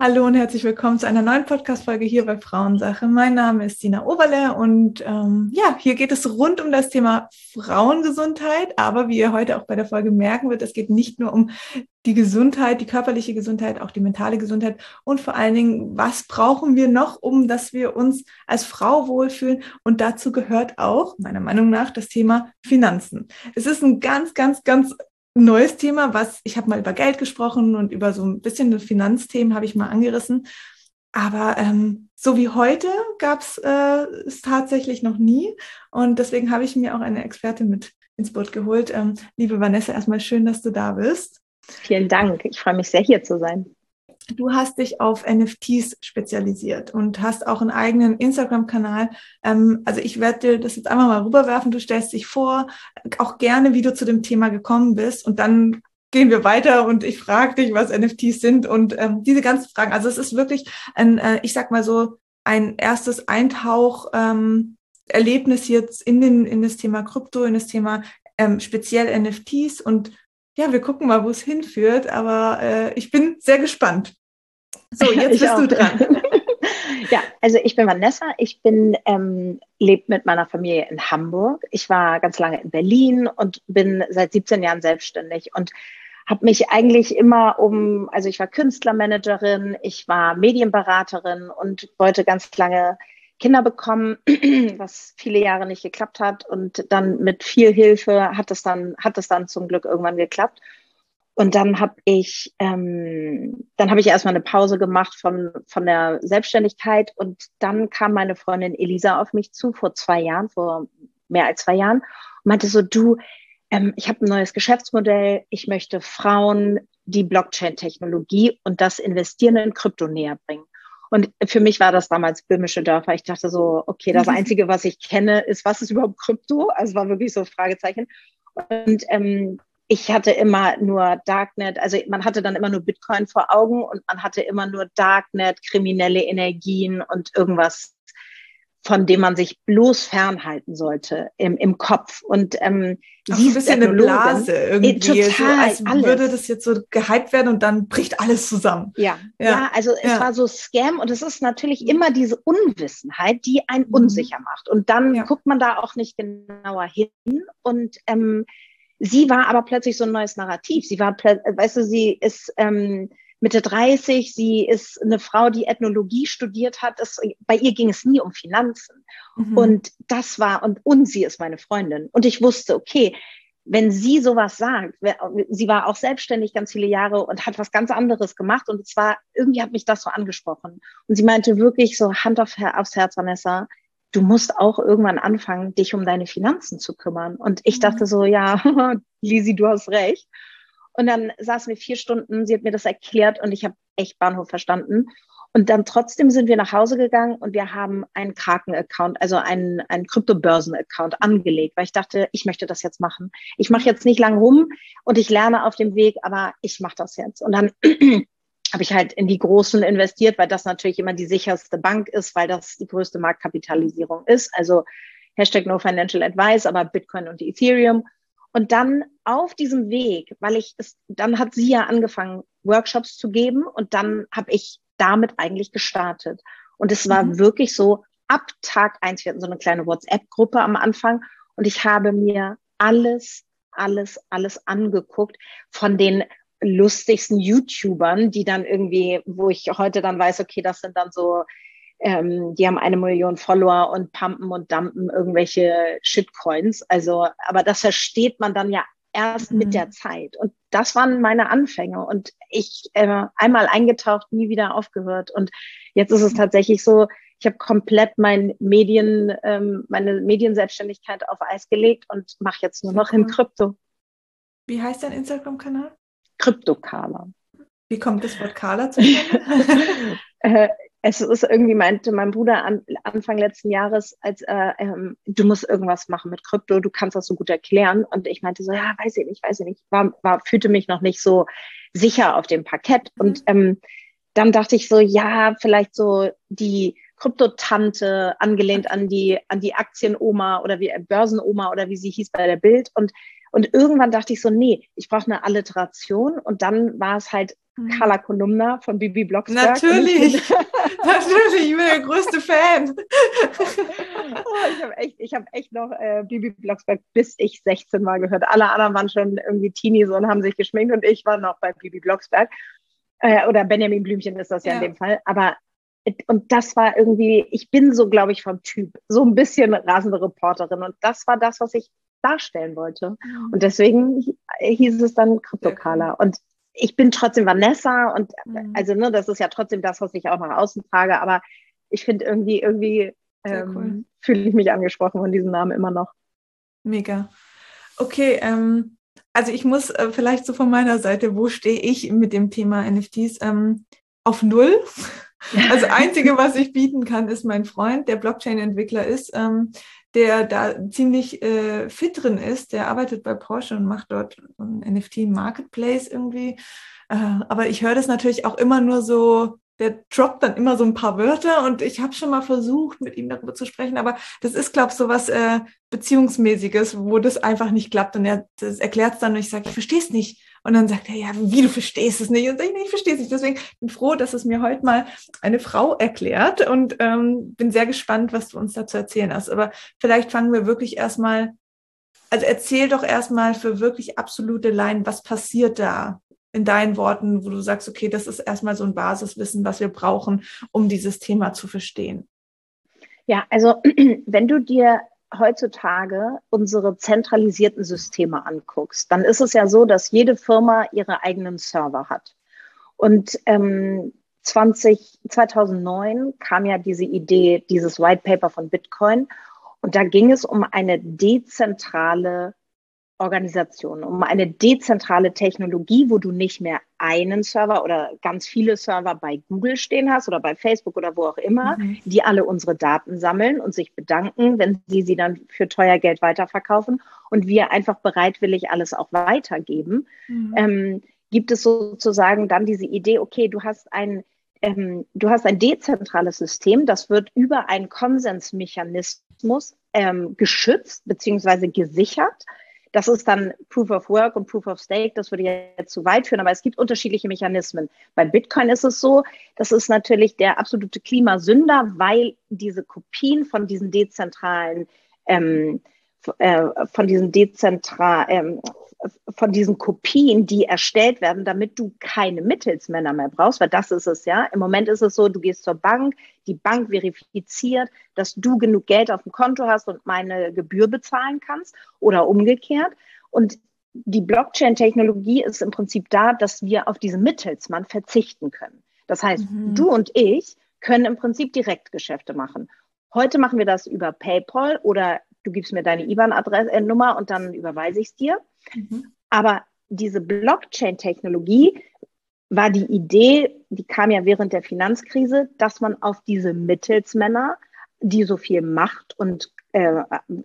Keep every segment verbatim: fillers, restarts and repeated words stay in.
Hallo und herzlich willkommen zu einer neuen Podcast-Folge hier bei Frauensache. Mein Name ist Sina Oberle und ähm, ja, hier geht es rund um das Thema Frauengesundheit. Aber wie ihr heute auch bei der Folge merken wird, es geht nicht nur um die Gesundheit, die körperliche Gesundheit, auch die mentale Gesundheit und vor allen Dingen, was brauchen wir noch, um dass wir uns als Frau wohlfühlen? Und dazu gehört auch, meiner Meinung nach, das Thema Finanzen. Es ist ein ganz, ganz, ganz neues Thema, was ich habe mal über Geld gesprochen und über so ein bisschen Finanzthemen habe ich mal angerissen. Aber ähm, so wie heute gab es äh, es tatsächlich noch nie. Und deswegen habe ich mir auch eine Expertin mit ins Boot geholt. Ähm, liebe Vanessa, erstmal schön, dass du da bist. Vielen Dank. Ich freue mich sehr, hier zu sein. Du hast dich auf N F Ts spezialisiert und hast auch einen eigenen Instagram-Kanal. Ähm, also ich werde dir das jetzt einmal mal rüberwerfen. Du stellst dich vor, auch gerne, wie du zu dem Thema gekommen bist. Und dann gehen wir weiter und ich frage dich, was N F Ts sind und ähm, diese ganzen Fragen. Also es ist wirklich ein, äh, ich sag mal so, ein erstes Eintauch, ähm, Erlebnis jetzt in, den, in das Thema Krypto, in das Thema ähm, speziell N F Ts und ja, wir gucken mal, wo es hinführt, aber äh, ich bin sehr gespannt. So, jetzt bist du dran. Ja, also ich bin Vanessa, ich bin ähm, lebe mit meiner Familie in Hamburg. Ich war ganz lange in Berlin und bin seit siebzehn Jahren selbstständig und habe mich eigentlich immer um, also ich war Künstlermanagerin, ich war Medienberaterin und wollte ganz lange Kinder bekommen, was viele Jahre nicht geklappt hat. Und dann mit viel Hilfe hat es dann, hat es dann zum Glück irgendwann geklappt. Und dann habe ich, ähm, dann habe ich erstmal eine Pause gemacht von, von der Selbstständigkeit. Und dann kam meine Freundin Elisa auf mich zu, vor zwei Jahren, vor mehr als zwei Jahren, und meinte so, du, ähm, ich habe ein neues Geschäftsmodell. Ich möchte Frauen die Blockchain-Technologie und das Investieren in Krypto näher bringen. Und für mich war das damals böhmische Dörfer. Ich dachte so, okay, das Einzige, was ich kenne, ist, was ist überhaupt Krypto? Also war wirklich so ein Fragezeichen. Und ähm, ich hatte immer nur Darknet, also man hatte dann immer nur Bitcoin vor Augen und man hatte immer nur Darknet, kriminelle Energien und irgendwas, von dem man sich bloß fernhalten sollte im, im Kopf. Und ähm, auch sie so ein ist bisschen eine Blase irgendwie, total, so als alles. würde das jetzt so gehypt werden und dann bricht alles zusammen. Ja, ja, ja, also es ja. war so Scam und es ist natürlich immer diese Unwissenheit, die einen mhm. unsicher macht. Und dann ja. guckt man da auch nicht genauer hin. Und ähm, sie war aber plötzlich so ein neues Narrativ. Sie war, weißt du, sie ist ähm, Mitte dreißig, sie ist eine Frau, die Ethnologie studiert hat. Es, bei ihr ging es nie um Finanzen. Mhm. Und das war, und, und sie ist meine Freundin. Und ich wusste, okay, wenn sie sowas sagt, sie war auch selbstständig ganz viele Jahre und hat was ganz anderes gemacht. Und zwar, irgendwie hat mich das so angesprochen. Und sie meinte wirklich so, Hand auf, aufs Herz, Vanessa, du musst auch irgendwann anfangen, dich um deine Finanzen zu kümmern. Und ich dachte so, ja, Lisi, du hast recht. Und dann saßen wir vier Stunden, sie hat mir das erklärt und ich habe echt Bahnhof verstanden. Und dann trotzdem sind wir nach Hause gegangen und wir haben einen Kraken-Account, also einen, einen Kryptobörsen-Account angelegt, weil ich dachte, ich möchte das jetzt machen. Ich mache jetzt nicht lang rum und ich lerne auf dem Weg, aber ich mache das jetzt. Und dann habe ich halt in die Großen investiert, weil das natürlich immer die sicherste Bank ist, weil das die größte Marktkapitalisierung ist. Also Hashtag No Financial Advice, aber Bitcoin und Ethereum. Und dann auf diesem Weg, weil ich es, dann hat sie ja angefangen, Workshops zu geben und dann habe ich damit eigentlich gestartet. Und es war mhm. wirklich so, ab Tag eins, wir hatten so eine kleine WhatsApp-Gruppe am Anfang und ich habe mir alles, alles, alles angeguckt von den lustigsten YouTubern, die dann irgendwie, wo ich heute dann weiß, okay, das sind dann so, ähm, die haben eine Million Follower und pumpen und dumpen irgendwelche Shitcoins. Also, aber das versteht man dann ja erst mhm. mit der Zeit. Und das waren meine Anfänge. Und ich äh, einmal eingetaucht, nie wieder aufgehört. Und jetzt ist es tatsächlich so, ich habe komplett mein Medien, ähm, meine Medienselbstständigkeit auf Eis gelegt und mache jetzt nur noch cool. in Krypto. Wie heißt dein Instagram-Kanal? Krypto-Kala. Wie kommt das Wort Kala zustande? äh, es ist irgendwie, meinte mein Bruder an, Anfang letzten Jahres, als äh, ähm, du musst irgendwas machen mit Krypto, du kannst das so gut erklären. Und ich meinte so, ja, weiß ich nicht, weiß ich nicht. War, war, fühlte mich noch nicht so sicher auf dem Parkett. Mhm. Und ähm, dann dachte ich so, ja, vielleicht so die Kryptotante, angelehnt an die, an die Aktienoma oder wie äh, Börsenoma oder wie sie hieß bei der Bild. Und Und irgendwann dachte ich so, nee, ich brauche eine Alliteration. Und dann war es halt Carla Kolumna von Bibi Blocksberg. Natürlich, ich bin, natürlich, ich bin der größte Fan. Oh, ich habe echt, ich hab echt noch äh, Bibi Blocksberg bis ich sechzehn Mal gehört. Alle anderen waren schon irgendwie Teenies und haben sich geschminkt und ich war noch bei Bibi Blocksberg. Äh, oder Benjamin Blümchen ist das ja, ja in dem Fall. Aber und das war irgendwie, ich bin so, glaube ich, vom Typ, so ein bisschen rasende Reporterin. Und das war das, was ich darstellen wollte. Mhm. Und deswegen hieß es dann Krypto-Carla. Cool. Und ich bin trotzdem Vanessa und mhm. also, ne, das ist ja trotzdem das, was ich auch nach außen trage. Aber ich finde irgendwie, irgendwie ähm, cool. fühle ich mich angesprochen von diesem Namen immer noch. Mega. Okay, ähm, also ich muss äh, vielleicht so von meiner Seite, wo stehe ich mit dem Thema N F Ts? Ähm, auf Null. Also Einzige, was ich bieten kann, ist mein Freund, der Blockchain-Entwickler ist, ähm, der da ziemlich äh, fit drin ist. Der arbeitet bei Porsche und macht dort einen N F T-Marketplace irgendwie. Äh, aber ich höre das natürlich auch immer nur so, der droppt dann immer so ein paar Wörter und ich habe schon mal versucht, mit ihm darüber zu sprechen, aber das ist, glaube ich, so was äh, Beziehungsmäßiges, wo das einfach nicht klappt und er erklärt es dann und ich sage, ich verstehe es nicht. Und dann sagt er, ja, wie, du verstehst es nicht? Und ich, nee, ich verstehe es nicht. Deswegen bin ich froh, dass es mir heute mal eine Frau erklärt und ähm, bin sehr gespannt, was du uns dazu erzählen hast. Aber vielleicht fangen wir wirklich erstmal, also erzähl doch erstmal für wirklich absolute Laien, was passiert da in deinen Worten, wo du sagst, okay, das ist erstmal so ein Basiswissen, was wir brauchen, um dieses Thema zu verstehen. Ja, also wenn du dir heutzutage unsere zentralisierten Systeme anguckst, dann ist es ja so, dass jede Firma ihre eigenen Server hat. Und ähm, zwanzig, zweitausendneun kam ja diese Idee, dieses White Paper von Bitcoin. Und da ging es um eine dezentrale Organisation, um eine dezentrale Technologie, wo du nicht mehr einen Server oder ganz viele Server bei Google stehen hast oder bei Facebook oder wo auch immer, mhm. die alle unsere Daten sammeln und sich bedanken, wenn sie sie dann für teuer Geld weiterverkaufen und wir einfach bereitwillig alles auch weitergeben, mhm. ähm, gibt es sozusagen dann diese Idee, okay, du hast ein, ähm, du hast ein dezentrales System, das wird über einen Konsensmechanismus ähm, geschützt bzw. gesichert. Das ist dann Proof of Work und Proof of Stake. Das würde jetzt zu weit führen, aber es gibt unterschiedliche Mechanismen. Bei Bitcoin ist es so, das ist natürlich der absolute Klimasünder, weil diese Kopien von diesen dezentralen, ähm, äh, von diesen dezentral, ähm, von diesen Kopien, die erstellt werden, damit du keine Mittelsmänner mehr brauchst, weil das ist es ja. Im Moment ist es so, du gehst zur Bank, die Bank verifiziert, dass du genug Geld auf dem Konto hast und meine Gebühr bezahlen kannst oder umgekehrt. Und die Blockchain-Technologie ist im Prinzip da, dass wir auf diesen Mittelsmann verzichten können. Das heißt, mhm. du und ich können im Prinzip Direktgeschäfte machen. Heute machen wir das über PayPal oder du gibst mir deine I B A N-Adresse-Nummer und dann überweise ich es dir. Mhm. Aber diese Blockchain-Technologie war die Idee, die kam ja während der Finanzkrise, dass man auf diese Mittelsmänner, die so viel Macht und äh,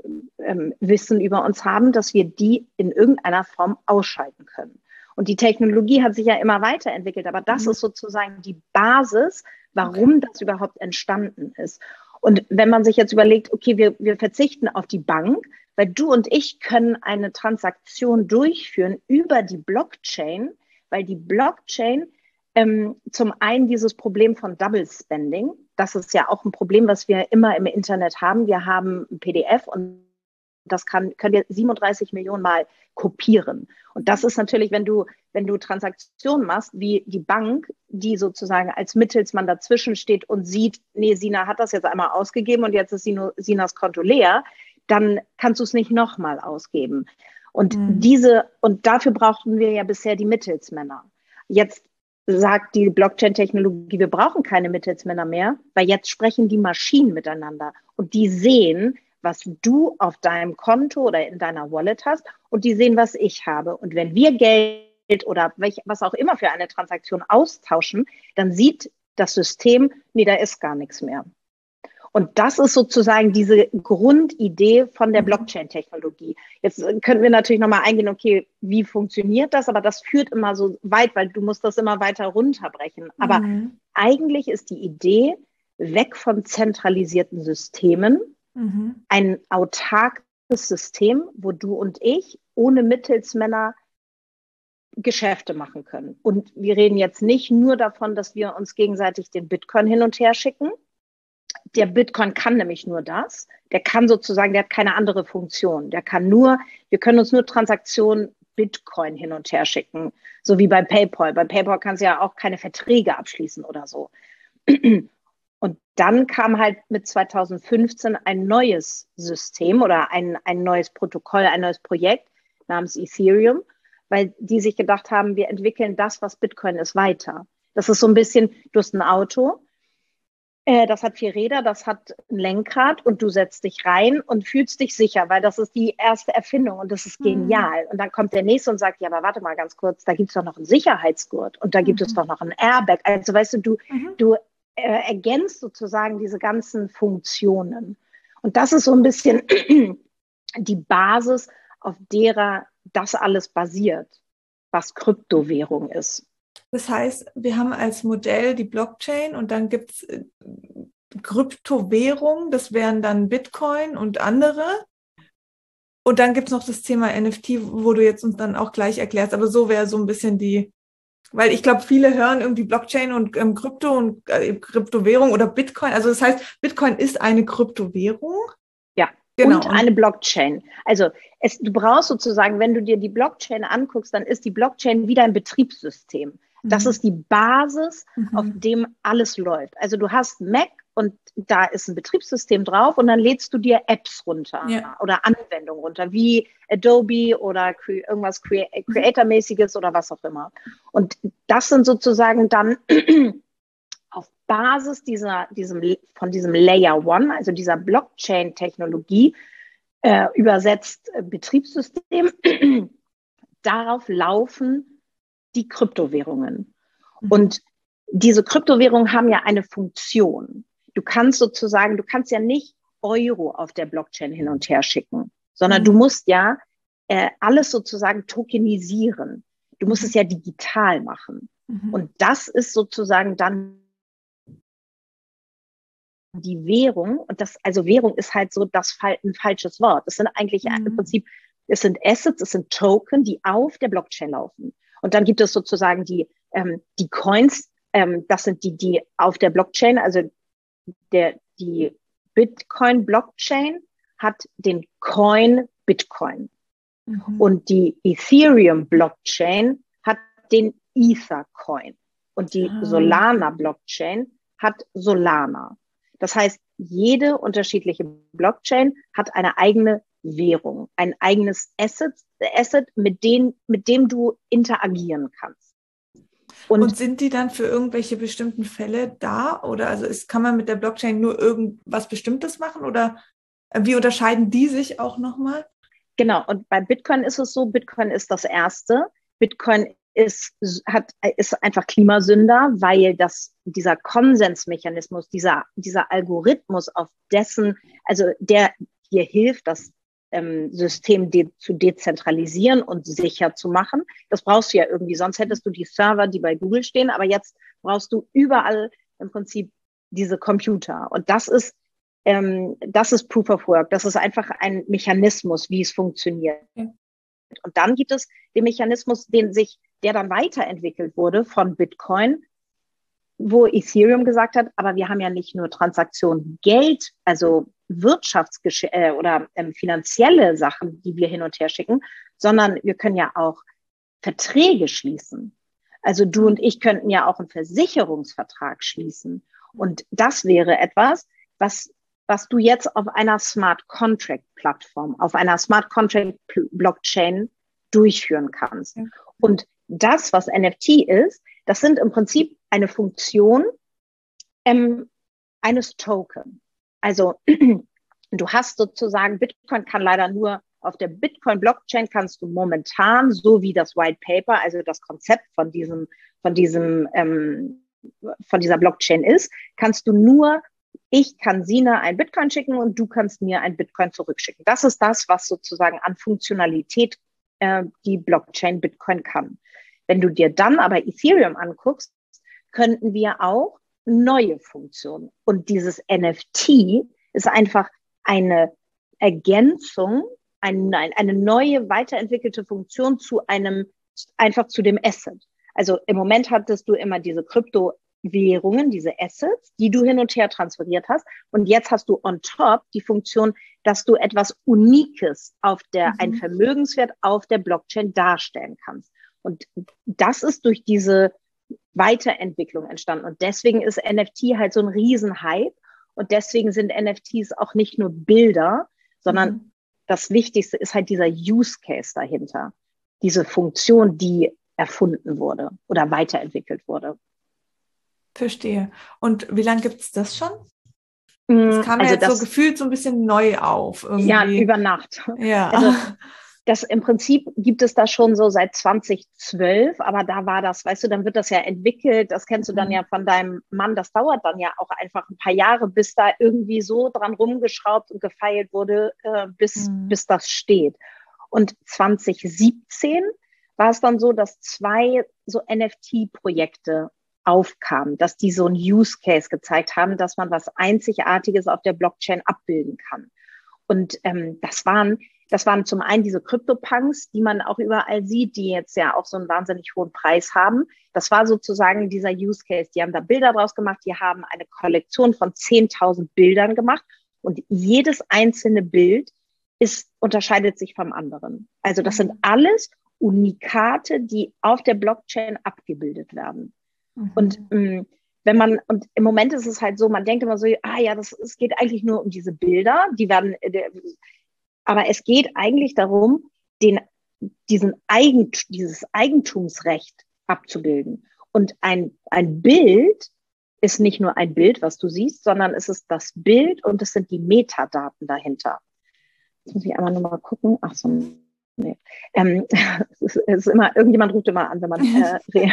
äh, Wissen über uns haben, dass wir die in irgendeiner Form ausschalten können. Und die Technologie hat sich ja immer weiterentwickelt, aber das mhm. ist sozusagen die Basis, warum okay. das überhaupt entstanden ist. Und wenn man sich jetzt überlegt, okay, wir, wir verzichten auf die Bank, weil du und ich können eine Transaktion durchführen über die Blockchain, weil die Blockchain ähm, zum einen dieses Problem von Double Spending, das ist ja auch ein Problem, was wir immer im Internet haben. Wir haben ein P D F und das kann, können wir siebenunddreißig Millionen Mal kopieren. Und das ist natürlich, wenn du, wenn du Transaktionen machst, wie die Bank, die sozusagen als Mittelsmann dazwischen steht und sieht, nee, Sina hat das jetzt einmal ausgegeben und jetzt ist Sino, Sinas Konto leer, dann kannst du es nicht nochmal ausgeben. Und mhm. diese, und dafür brauchten wir ja bisher die Mittelsmänner. Jetzt sagt die Blockchain-Technologie, wir brauchen keine Mittelsmänner mehr, weil jetzt sprechen die Maschinen miteinander und die sehen, was du auf deinem Konto oder in deiner Wallet hast und die sehen, was ich habe. Und wenn wir Geld oder welch, was auch immer für eine Transaktion austauschen, dann sieht das System, nee, da ist gar nichts mehr. Und das ist sozusagen diese Grundidee von der Blockchain-Technologie. Jetzt könnten wir natürlich nochmal eingehen, okay, wie funktioniert das? Aber das führt immer so weit, weil du musst das immer weiter runterbrechen. Aber mhm. eigentlich ist die Idee, weg von zentralisierten Systemen, Mhm. ein autarkes System, wo du und ich ohne Mittelsmänner Geschäfte machen können. Und wir reden jetzt nicht nur davon, dass wir uns gegenseitig den Bitcoin hin und her schicken. Der Bitcoin kann nämlich nur das. Der kann sozusagen, der hat keine andere Funktion. Der kann nur, wir können uns nur Transaktionen Bitcoin hin und her schicken. So wie bei PayPal. Bei PayPal kannst du ja auch keine Verträge abschließen oder so. Und dann kam halt mit zweitausendfünfzehn ein neues System oder ein, ein neues Protokoll, ein neues Projekt namens Ethereum, weil die sich gedacht haben, wir entwickeln das, was Bitcoin ist, weiter. Das ist so ein bisschen, du hast ein Auto, äh, das hat vier Räder, das hat ein Lenkrad und du setzt dich rein und fühlst dich sicher, weil das ist die erste Erfindung und das ist genial. Mhm. Und dann kommt der Nächste und sagt, ja, aber warte mal ganz kurz, da gibt es doch noch einen Sicherheitsgurt und da gibt mhm. es doch noch ein Airbag. Also weißt du, du, mhm. du äh, ergänzt sozusagen diese ganzen Funktionen. Und das ist so ein bisschen die Basis, auf derer das alles basiert, was Kryptowährung ist. Das heißt, wir haben als Modell die Blockchain und dann gibt es Kryptowährung, das wären dann Bitcoin und andere. Und dann gibt es noch das Thema N F T, wo du jetzt uns dann auch gleich erklärst. Aber so wäre so ein bisschen die, weil ich glaube, viele hören irgendwie Blockchain und ähm, Krypto und äh, Kryptowährung oder Bitcoin. Also das heißt, Bitcoin ist eine Kryptowährung. Ja. Genau. Und eine Blockchain. Also es, du brauchst sozusagen, wenn du dir die Blockchain anguckst, dann ist die Blockchain wieder ein Betriebssystem. Das mhm. ist die Basis, mhm. auf dem alles läuft. Also du hast Mac und da ist ein Betriebssystem drauf und dann lädst du dir Apps runter ja. oder Anwendungen runter, wie Adobe oder cre- irgendwas cre- Creator-mäßiges oder was auch immer. Und das sind sozusagen dann auf Basis dieser, diesem, von diesem Layer One, also dieser Blockchain-Technologie, äh, übersetzt äh, Betriebssystem, darauf laufen die Kryptowährungen. Mhm. Und diese Kryptowährungen haben ja eine Funktion. Du kannst sozusagen, du kannst ja nicht Euro auf der Blockchain hin und her schicken, sondern mhm. du musst ja äh, alles sozusagen tokenisieren. Du musst mhm. es ja digital machen. Mhm. Und das ist sozusagen dann die Währung, und das, also Währung ist halt so das ein falsches Wort. Es sind eigentlich mhm. im Prinzip, es sind Assets, es sind Token, die auf der Blockchain laufen. Und dann gibt es sozusagen die, ähm, die Coins, ähm, das sind die, die auf der Blockchain, also der, die Bitcoin-Blockchain hat den Coin Bitcoin. Mhm. Und die Ethereum-Blockchain hat den Ether-Coin. Und die ah. Solana-Blockchain hat Solana. Das heißt, jede unterschiedliche Blockchain hat eine eigene Währung, ein eigenes Asset, Asset mit, dem, mit dem du interagieren kannst. Und, Und sind die dann für irgendwelche bestimmten Fälle da? Oder also ist, kann man mit der Blockchain nur irgendwas Bestimmtes machen? Oder wie unterscheiden die sich auch nochmal? Genau, und bei Bitcoin ist es so, Bitcoin ist das Erste. Bitcoin ist, hat, ist einfach Klimasünder, weil das, dieser Konsensmechanismus, dieser, dieser Algorithmus, auf dessen, also der dir hilft, das ähm, System de- zu dezentralisieren und sicher zu machen. Das brauchst du ja irgendwie, sonst hättest du die Server, die bei Google stehen, aber jetzt brauchst du überall im Prinzip diese Computer. Und das ist, ähm, das ist Proof of Work. Das ist einfach ein Mechanismus, wie es funktioniert. Ja. Und dann gibt es den Mechanismus, den sich, der dann weiterentwickelt wurde von Bitcoin, wo Ethereum gesagt hat, aber wir haben ja nicht nur Transaktionen, Geld, also Wirtschaftsgesch- äh, oder ähm, finanzielle Sachen, die wir hin und her schicken, sondern wir können ja auch Verträge schließen. Also du und ich könnten ja auch einen Versicherungsvertrag schließen. Und das wäre etwas, was was du jetzt auf einer Smart Contract Plattform, auf einer Smart Contract Blockchain durchführen kannst. Ja. Und das, was N F T ist, das sind im Prinzip eine Funktion ähm, eines Token. Also du hast sozusagen, Bitcoin kann leider nur auf der Bitcoin Blockchain kannst du momentan, so wie das White Paper, also das Konzept von diesem, von diesem, ähm, von dieser Blockchain ist, kannst du nur ich kann Sina ein Bitcoin schicken und du kannst mir ein Bitcoin zurückschicken. Das ist das, was sozusagen an Funktionalität äh, die Blockchain Bitcoin kann. Wenn du dir dann aber Ethereum anguckst, könnten wir auch neue Funktionen. Und dieses N F T ist einfach eine Ergänzung ein, eine neue, weiterentwickelte Funktion zu einem, einfach zu dem Asset. Also im Moment hattest du immer diese Kryptowährungen, diese Assets, die du hin und her transferiert hast. Und jetzt hast du on top die Funktion, dass du etwas Unikes auf der, mhm. ein Vermögenswert auf der Blockchain darstellen kannst. Und das ist durch diese Weiterentwicklung entstanden. Und deswegen ist N F T halt so ein Riesenhype. Und deswegen sind N F Ts auch nicht nur Bilder, sondern mhm. das Wichtigste ist halt dieser Use Case dahinter. Diese Funktion, die erfunden wurde oder weiterentwickelt wurde. Verstehe. Und wie lange gibt es das schon? Das kam also ja jetzt das, so gefühlt so ein bisschen neu auf. Irgendwie. Ja, über Nacht. Ja. Also das im Prinzip gibt es das schon so seit zwanzig zwölf, aber da war das, weißt du, dann wird das ja entwickelt, das kennst du dann ja von deinem Mann, das dauert dann ja auch einfach ein paar Jahre, bis da irgendwie so dran rumgeschraubt und gefeilt wurde, äh, bis, mhm. bis das steht. Und zwanzig siebzehn war es dann so, dass zwei so N F T-Projekte aufkamen, dass die so ein Use Case gezeigt haben, dass man was Einzigartiges auf der Blockchain abbilden kann. Und ähm, das waren Das waren zum einen diese CryptoPunks, die man auch überall sieht, die jetzt ja auch so einen wahnsinnig hohen Preis haben. Das war sozusagen dieser Use Case. Die haben da Bilder draus gemacht, die haben eine Kollektion von zehntausend Bildern gemacht und jedes einzelne Bild ist, unterscheidet sich vom anderen. Also das sind alles Unikate, die auf der Blockchain abgebildet werden. Mhm. Und ähm, wenn man, und im Moment ist es halt so, man denkt immer so, ah ja, das, es geht eigentlich nur um diese Bilder, die werden, der, aber es geht eigentlich darum, den, diesen Eigent, dieses Eigentumsrecht abzubilden. Und ein, ein Bild ist nicht nur ein Bild, was du siehst, sondern es ist das Bild und es sind die Metadaten dahinter. Jetzt muss ich einmal nochmal gucken. Ach so, nee. Ähm, es, ist, es ist immer, irgendjemand ruft immer an, wenn man äh,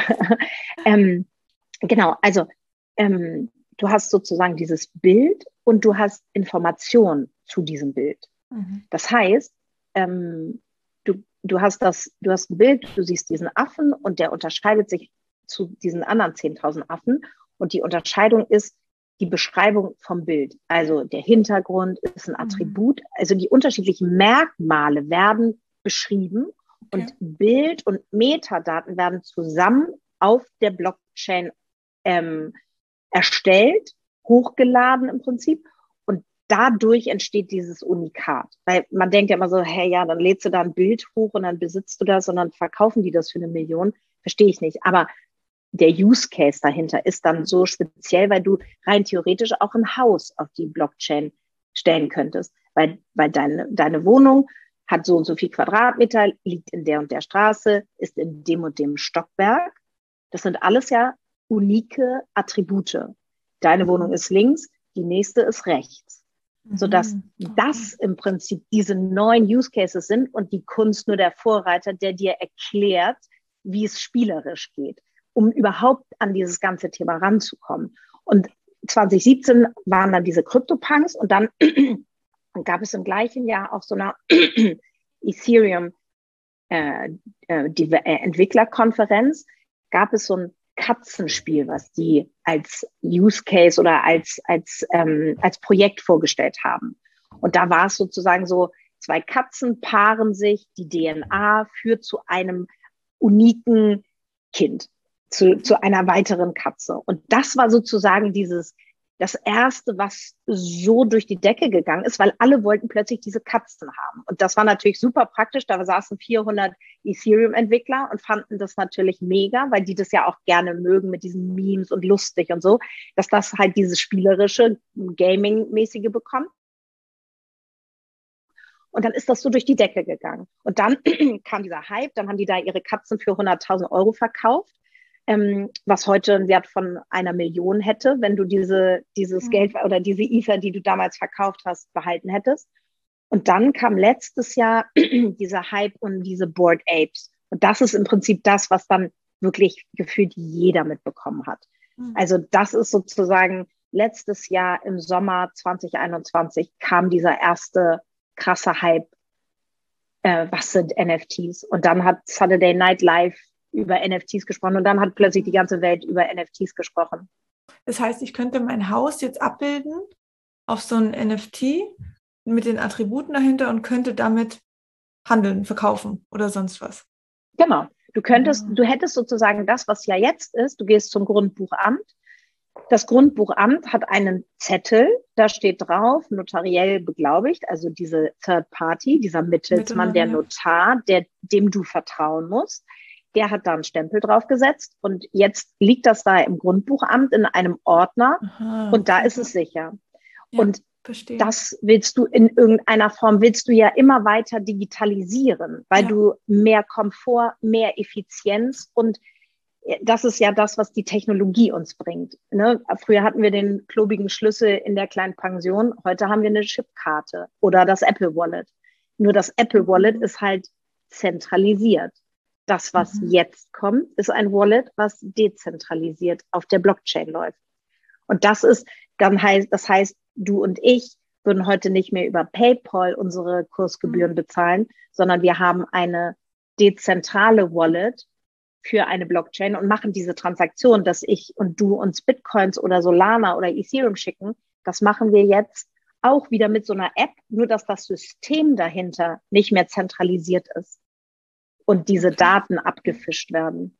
ähm, genau, also ähm, du hast sozusagen dieses Bild und du hast Informationen zu diesem Bild. Das heißt, ähm, du, du, hast das, du hast ein Bild, du siehst diesen Affen und der unterscheidet sich zu diesen anderen zehntausend Affen. Und die Unterscheidung ist die Beschreibung vom Bild. Also der Hintergrund ist ein Attribut. Also die unterschiedlichen Merkmale werden beschrieben und okay. Bild und Metadaten werden zusammen auf der Blockchain ähm, erstellt, hochgeladen im Prinzip. Dadurch entsteht dieses Unikat. Weil man denkt ja immer so, hey, ja, dann lädst du da ein Bild hoch und dann besitzt du das und dann verkaufen die das für eine Million. Verstehe ich nicht. Aber der Use Case dahinter ist dann so speziell, weil du rein theoretisch auch ein Haus auf die Blockchain stellen könntest. Weil, weil deine, deine Wohnung hat so und so viel Quadratmeter, liegt in der und der Straße, ist in dem und dem Stockwerk. Das sind alles ja unique Attribute. Deine Wohnung ist links, die nächste ist rechts. Sodass das im Prinzip diese neuen Use Cases sind und die Kunst nur der Vorreiter, der dir erklärt, wie es spielerisch geht, um überhaupt an dieses ganze Thema ranzukommen. Und zwanzig siebzehn waren dann diese CryptoPunks und dann gab es im gleichen Jahr auf so einer Ethereum äh, äh, die, äh, Entwicklerkonferenz gab es so ein Katzenspiel, was die als Use Case oder als, als, ähm, als Projekt vorgestellt haben. Und da war es sozusagen so, zwei Katzen paaren sich, die D N A führt zu einem uniken Kind, zu, zu einer weiteren Katze. Und das war sozusagen dieses, das erste, was so durch die Decke gegangen ist, weil alle wollten plötzlich diese Katzen haben. Und das war natürlich super praktisch. Da saßen vierhundert Ethereum-Entwickler und fanden das natürlich mega, weil die das ja auch gerne mögen mit diesen Memes und lustig und so, dass das halt dieses spielerische, Gaming-mäßige bekommt. Und dann ist das so durch die Decke gegangen. Und dann kam dieser Hype, dann haben die da ihre Katzen für hunderttausend Euro verkauft. Ähm, was heute einen Wert von einer Million hätte, wenn du diese, dieses mhm. Geld oder diese Ether, die du damals verkauft hast, behalten hättest. Und dann kam letztes Jahr dieser Hype um diese Bored Apes. Und das ist im Prinzip das, was dann wirklich gefühlt jeder mitbekommen hat. Mhm. Also das ist sozusagen letztes Jahr im Sommer zwanzig einundzwanzig kam dieser erste krasse Hype, äh, was sind N F Ts? Und dann hat Saturday Night Live über N F Ts gesprochen und dann hat plötzlich die ganze Welt über N F Ts gesprochen. Das heißt, ich könnte mein Haus jetzt abbilden auf so ein N F T mit den Attributen dahinter und könnte damit handeln, verkaufen oder sonst was. Genau. Du könntest, ja. du hättest sozusagen das, was ja jetzt ist, du gehst zum Grundbuchamt. Das Grundbuchamt hat einen Zettel, da steht drauf, notariell beglaubigt, also diese Third Party, dieser Mittelsmann, der Notar, der, dem du vertrauen musst, der hat da einen Stempel draufgesetzt und jetzt liegt das da im Grundbuchamt in einem Ordner. Aha, und da okay. ist es sicher. Ja, und verstehe. Das willst du in irgendeiner Form, willst du ja immer weiter digitalisieren, weil ja. du mehr Komfort, mehr Effizienz und das ist ja das, was die Technologie uns bringt. Ne? Früher hatten wir den klobigen Schlüssel in der kleinen Pension, heute haben wir eine Chipkarte oder das Apple Wallet. Nur das Apple Wallet ist halt zentralisiert. Das, was mhm. jetzt kommt, ist ein Wallet, was dezentralisiert auf der Blockchain läuft. Und das ist, dann heißt, das heißt, du und ich würden heute nicht mehr über PayPal unsere Kursgebühren mhm. bezahlen, sondern wir haben eine dezentrale Wallet für eine Blockchain und machen diese Transaktion, dass ich und du uns Bitcoins oder Solana oder Ethereum schicken. Das machen wir jetzt auch wieder mit so einer App, nur dass das System dahinter nicht mehr zentralisiert ist und diese okay. Daten abgefischt werden.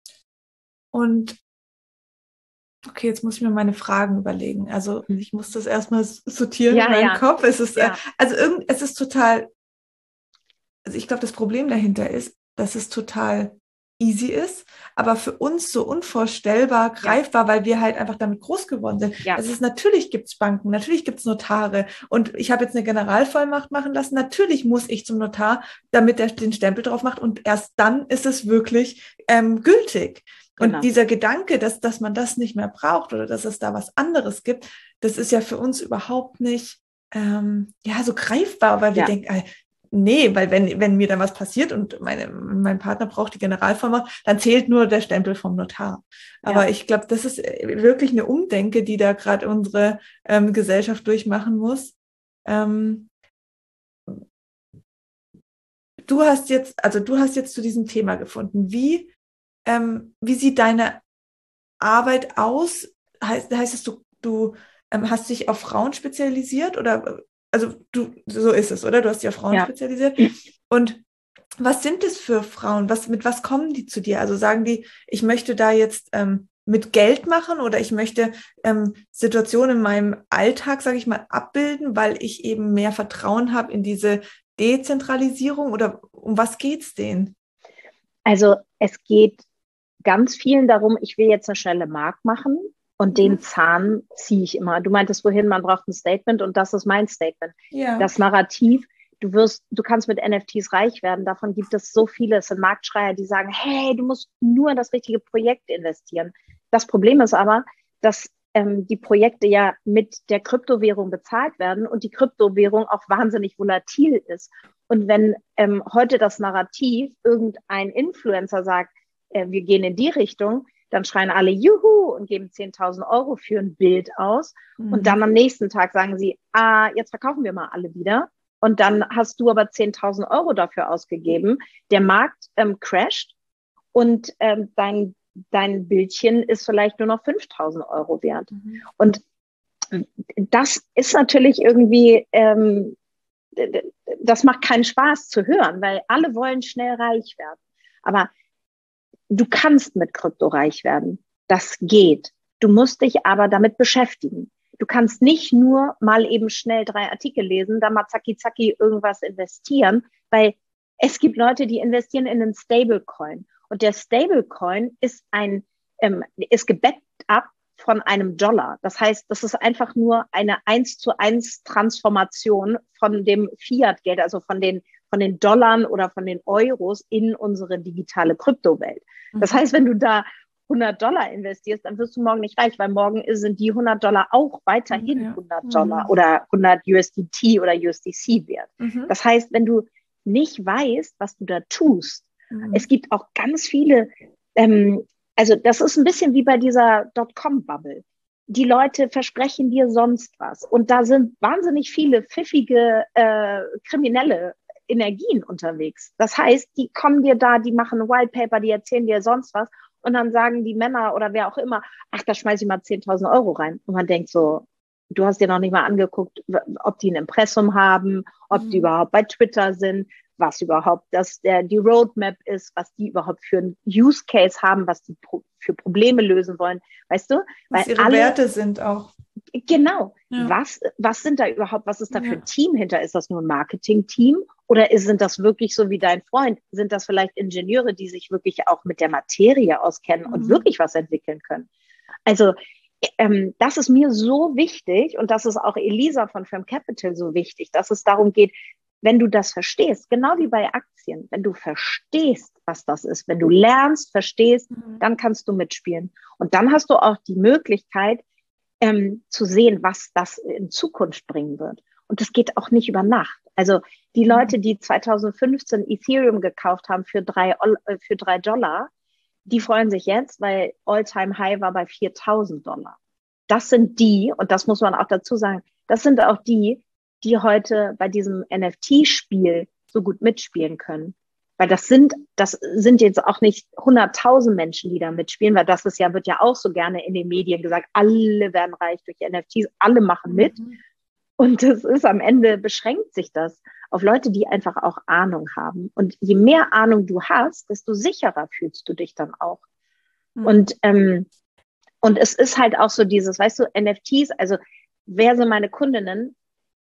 Und okay, jetzt muss ich mir meine Fragen überlegen. Also ich muss das erstmal sortieren ja, in meinem ja. Kopf. Es ist, ja. also irgend, es ist total, also ich glaube, das Problem dahinter ist, dass es total easy ist, aber für uns so unvorstellbar greifbar, ja. weil wir halt einfach damit groß geworden sind. Ja. Es ist, natürlich gibt's Banken, natürlich gibt's Notare und ich habe jetzt eine Generalvollmacht machen lassen. Natürlich muss ich zum Notar, damit er den Stempel drauf macht und erst dann ist es wirklich ähm, gültig. Und genau. dieser Gedanke, dass, dass man das nicht mehr braucht oder dass es da was anderes gibt, das ist ja für uns überhaupt nicht ähm, ja so greifbar, weil wir ja. denken, äh, nee, weil wenn, wenn mir dann was passiert und meine, mein Partner braucht die Generalvollmacht, dann zählt nur der Stempel vom Notar. Aber ja. ich glaube, das ist wirklich eine Umdenke, die da gerade unsere ähm, Gesellschaft durchmachen muss. Ähm, du hast jetzt, also du hast jetzt zu diesem Thema gefunden. Wie, ähm, wie sieht deine Arbeit aus? Heißt, heißt es, du, du ähm, hast dich auf Frauen spezialisiert oder also du, so ist es, oder? Du hast dich auf Frauen ja. spezialisiert. Und was sind es für Frauen? Was, mit was kommen die zu dir? Also sagen die, ich möchte da jetzt ähm, mit Geld machen oder ich möchte ähm, Situationen in meinem Alltag, sage ich mal, abbilden, weil ich eben mehr Vertrauen habe in diese Dezentralisierung oder um was geht's denen? Also es geht ganz vielen darum, ich will jetzt eine schnelle Mark machen. Und den Zahn ziehe ich immer. Du meintest vorhin, man braucht ein Statement und das ist mein Statement. Ja. Das Narrativ, du wirst, du kannst mit N F Ts reich werden. Davon gibt es so viele. Es sind Marktschreier, die sagen, hey, du musst nur in das richtige Projekt investieren. Das Problem ist aber, dass ähm, die Projekte ja mit der Kryptowährung bezahlt werden und die Kryptowährung auch wahnsinnig volatil ist. Und wenn ähm, heute das Narrativ irgendein Influencer sagt, äh, wir gehen in die Richtung, dann schreien alle Juhu und geben zehntausend Euro für ein Bild aus. Mhm. Und dann am nächsten Tag sagen sie, ah, jetzt verkaufen wir mal alle wieder. Und dann hast du aber zehntausend Euro dafür ausgegeben. Der Markt ähm, crasht und ähm, dein, dein Bildchen ist vielleicht nur noch fünftausend Euro wert. Mhm. Und das ist natürlich irgendwie, ähm, das macht keinen Spaß zu hören, weil alle wollen schnell reich werden. Aber du kannst mit Krypto reich werden. Das geht. Du musst dich aber damit beschäftigen. Du kannst nicht nur mal eben schnell drei Artikel lesen, da mal zacki zacki irgendwas investieren, weil es gibt Leute, die investieren in einen Stablecoin. Und der Stablecoin ist ein, ähm, ist gebackt ab von einem Dollar. Das heißt, das ist einfach nur eine eins zu eins Transformation von dem Fiat-Geld, also von den von den Dollar oder von den Euros in unsere digitale Kryptowelt. Das heißt, wenn du da hundert Dollar investierst, dann wirst du morgen nicht reich, weil morgen sind die hundert Dollar auch weiterhin ja. hundert Dollar mhm. oder hundert U S D T oder U S D C wert. Mhm. Das heißt, wenn du nicht weißt, was du da tust, mhm. es gibt auch ganz viele, ähm, also das ist ein bisschen wie bei dieser Dotcom-Bubble. Die Leute versprechen dir sonst was. Und da sind wahnsinnig viele pfiffige äh, Kriminelle Energien unterwegs. Das heißt, die kommen dir da, die machen ein White Paper, die erzählen dir sonst was und dann sagen die Männer oder wer auch immer, ach, da schmeiß ich mal zehntausend Euro rein. Und man denkt so, du hast dir noch nicht mal angeguckt, ob die ein Impressum haben, ob mhm. die überhaupt bei Twitter sind, was überhaupt das, der, die Roadmap ist, was die überhaupt für ein Use Case haben, was die pro, für Probleme lösen wollen, weißt du? Was Weil ihre alle, Werte sind auch. Genau. Ja. Was, was sind da überhaupt, was ist da Ja. für ein Team hinter? Ist das nur ein Marketing-Team? Oder ist, sind das wirklich so wie dein Freund? Sind das vielleicht Ingenieure, die sich wirklich auch mit der Materie auskennen Mhm. und wirklich was entwickeln können? Also, ähm, das ist mir so wichtig und das ist auch Elisa von Firm Capital so wichtig, dass es darum geht, wenn du das verstehst, genau wie bei Aktien, wenn du verstehst, was das ist, wenn du lernst, verstehst, Mhm. dann kannst du mitspielen. Und dann hast du auch die Möglichkeit, ähm, zu sehen, was das in Zukunft bringen wird. Und das geht auch nicht über Nacht. Also die Leute, die zwanzig fünfzehn Ethereum gekauft haben für drei, äh, für drei Dollar, die freuen sich jetzt, weil All-Time-High war bei viertausend Dollar. Das sind die, und das muss man auch dazu sagen, das sind auch die, die heute bei diesem N F T-Spiel so gut mitspielen können. Weil das sind, das sind jetzt auch nicht hunderttausend Menschen, die da mitspielen, weil das ist ja, wird ja auch so gerne in den Medien gesagt, alle werden reich durch N F Ts, alle machen mit. Mhm. Und das ist am Ende, beschränkt sich das auf Leute, die einfach auch Ahnung haben. Und je mehr Ahnung du hast, desto sicherer fühlst du dich dann auch. Mhm. Und, ähm, und es ist halt auch so dieses, weißt du, N F Ts, also wer sind meine Kundinnen?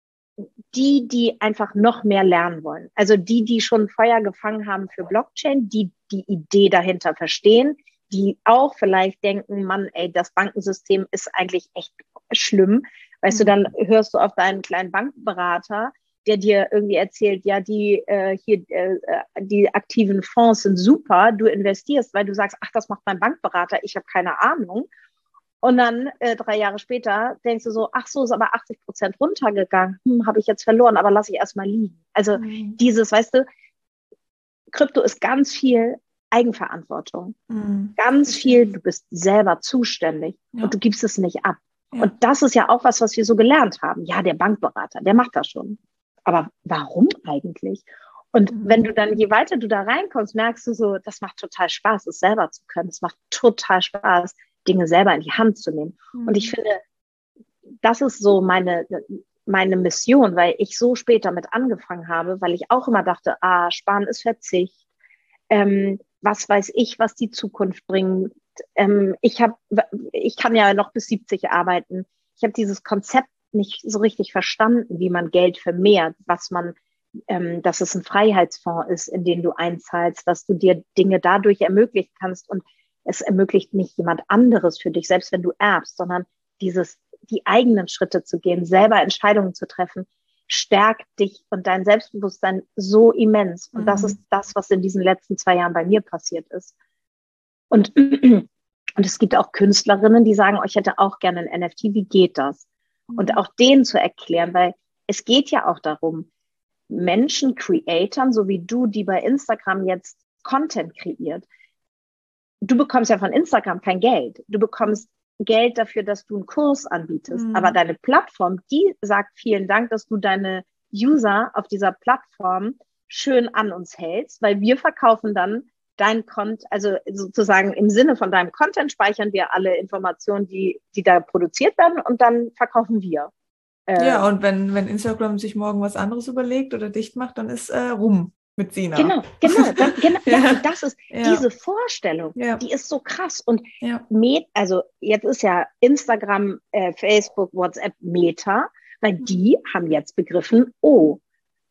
Die, die einfach noch mehr lernen wollen. Also die, die schon Feuer gefangen haben für Blockchain, die die Idee dahinter verstehen, die auch vielleicht denken, Mann, ey, das Bankensystem ist eigentlich echt schlimm. Weißt mhm. du, dann hörst du auf deinen kleinen Bankberater, der dir irgendwie erzählt, ja, die äh, hier äh, die aktiven Fonds sind super, du investierst, weil du sagst, ach, das macht mein Bankberater, ich habe keine Ahnung. Und dann äh, drei Jahre später denkst du so, ach so, ist aber achtzig Prozent runtergegangen. Hm, habe ich jetzt verloren, aber lass ich erstmal liegen. Also mhm. dieses, weißt du, Krypto ist ganz viel Eigenverantwortung. Mhm. Ganz viel, du bist selber zuständig ja. und du gibst es nicht ab. Ja. Und das ist ja auch was, was wir so gelernt haben. Ja, der Bankberater, der macht das schon. Aber warum eigentlich? Und mhm. wenn du dann, je weiter du da reinkommst, merkst du so, das macht total Spaß, es selber zu können. Es macht total Spaß, Dinge selber in die Hand zu nehmen. Mhm. Und ich finde, das ist so meine, meine Mission, weil ich so spät damit angefangen habe, weil ich auch immer dachte, ah, Sparen ist Verzicht. Ähm, was weiß ich, was die Zukunft bringt. Ähm, ich habe, ich kann ja noch bis siebzig arbeiten. Ich habe dieses Konzept nicht so richtig verstanden, wie man Geld vermehrt, was man, ähm, dass es ein Freiheitsfonds ist, in den du einzahlst, dass du dir Dinge dadurch ermöglichen kannst und es ermöglicht nicht jemand anderes für dich, selbst wenn du erbst, sondern dieses, die eigenen Schritte zu gehen, selber Entscheidungen zu treffen, stärkt dich und dein Selbstbewusstsein so immens. Und mhm. das ist das, was in diesen letzten zwei Jahren bei mir passiert ist. Und, und es gibt auch Künstlerinnen, die sagen, oh, ich hätte auch gerne ein N F T, wie geht das? Mhm. Und auch denen zu erklären, weil es geht ja auch darum, Menschen, Creatoren, so wie du, die bei Instagram jetzt Content kreiert, du bekommst ja von Instagram kein Geld. Du bekommst Geld dafür, dass du einen Kurs anbietest. Mhm. Aber deine Plattform, die sagt vielen Dank, dass du deine User auf dieser Plattform schön an uns hältst, weil wir verkaufen dann dein Content, also sozusagen im Sinne von deinem Content speichern wir alle Informationen, die, die da produziert werden und dann verkaufen wir. Äh, ja, und wenn, wenn Instagram sich morgen was anderes überlegt oder dicht macht, dann ist äh, rum. Mit Sina. Genau, genau, dann, genau ja. ja, und das ist ja. diese Vorstellung, ja. die ist so krass. Und ja. Met, also jetzt ist ja Instagram, äh, Facebook, WhatsApp Meta, weil mhm. die haben jetzt begriffen, oh,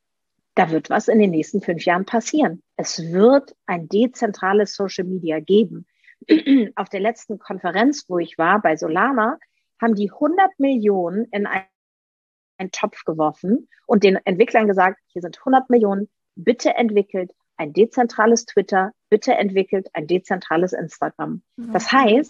da wird was in den nächsten fünf Jahren passieren. Es wird ein dezentrales Social Media geben. Auf der letzten Konferenz, wo ich war, bei Solana, haben die hundert Millionen in einen, einen Topf geworfen und den Entwicklern gesagt, hier sind hundert Millionen, bitte entwickelt ein dezentrales Twitter, bitte entwickelt ein dezentrales Instagram. Mhm. Das heißt,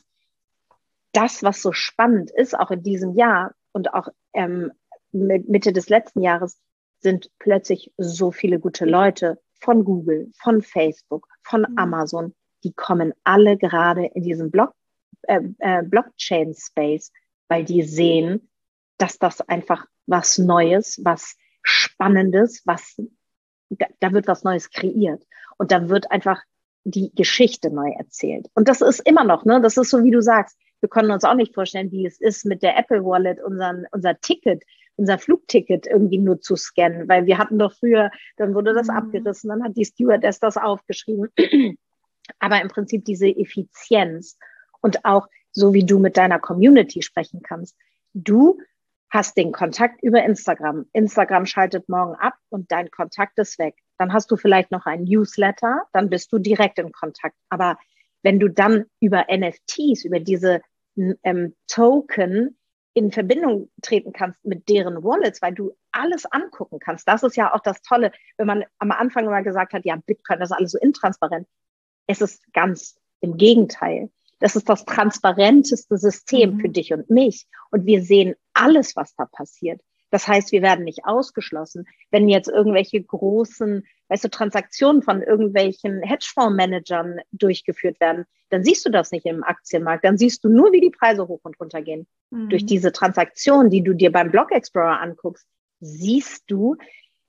das, was so spannend ist, auch in diesem Jahr und auch ähm, Mitte des letzten Jahres, sind plötzlich so viele gute Leute von Google, von Facebook, von mhm. Amazon, die kommen alle gerade in diesen Block, äh, äh, Blockchain-Space, weil die sehen, dass das einfach was Neues, was Spannendes, was Da, da wird was Neues kreiert und da wird einfach die Geschichte neu erzählt. Und das ist immer noch, ne, das ist so, wie du sagst, wir können uns auch nicht vorstellen, wie es ist mit der Apple Wallet, unseren, unser Ticket, unser Flugticket irgendwie nur zu scannen, weil wir hatten doch früher, dann wurde das Mhm. abgerissen, dann hat die Stewardess das aufgeschrieben. Aber im Prinzip diese Effizienz und auch so, wie du mit deiner Community sprechen kannst. Du hast den Kontakt über Instagram. Instagram schaltet morgen ab und dein Kontakt ist weg. Dann hast du vielleicht noch ein Newsletter, dann bist du direkt in Kontakt. Aber wenn du dann über N F Ts, über diese ähm, Token in Verbindung treten kannst mit deren Wallets, weil du alles angucken kannst. Das ist ja auch das Tolle, wenn man am Anfang immer gesagt hat, ja, Bitcoin, das ist alles so intransparent. Es ist ganz im Gegenteil. Das ist das transparenteste System mhm. für dich und mich. Und wir sehen alles, was da passiert. Das heißt, wir werden nicht ausgeschlossen. Wenn jetzt irgendwelche großen, weißt du, Transaktionen von irgendwelchen Hedgefondsmanagern durchgeführt werden, dann siehst du das nicht im Aktienmarkt. Dann siehst du nur, wie die Preise hoch und runter gehen. Mhm. Durch diese Transaktion, die du dir beim Block Explorer anguckst, siehst du,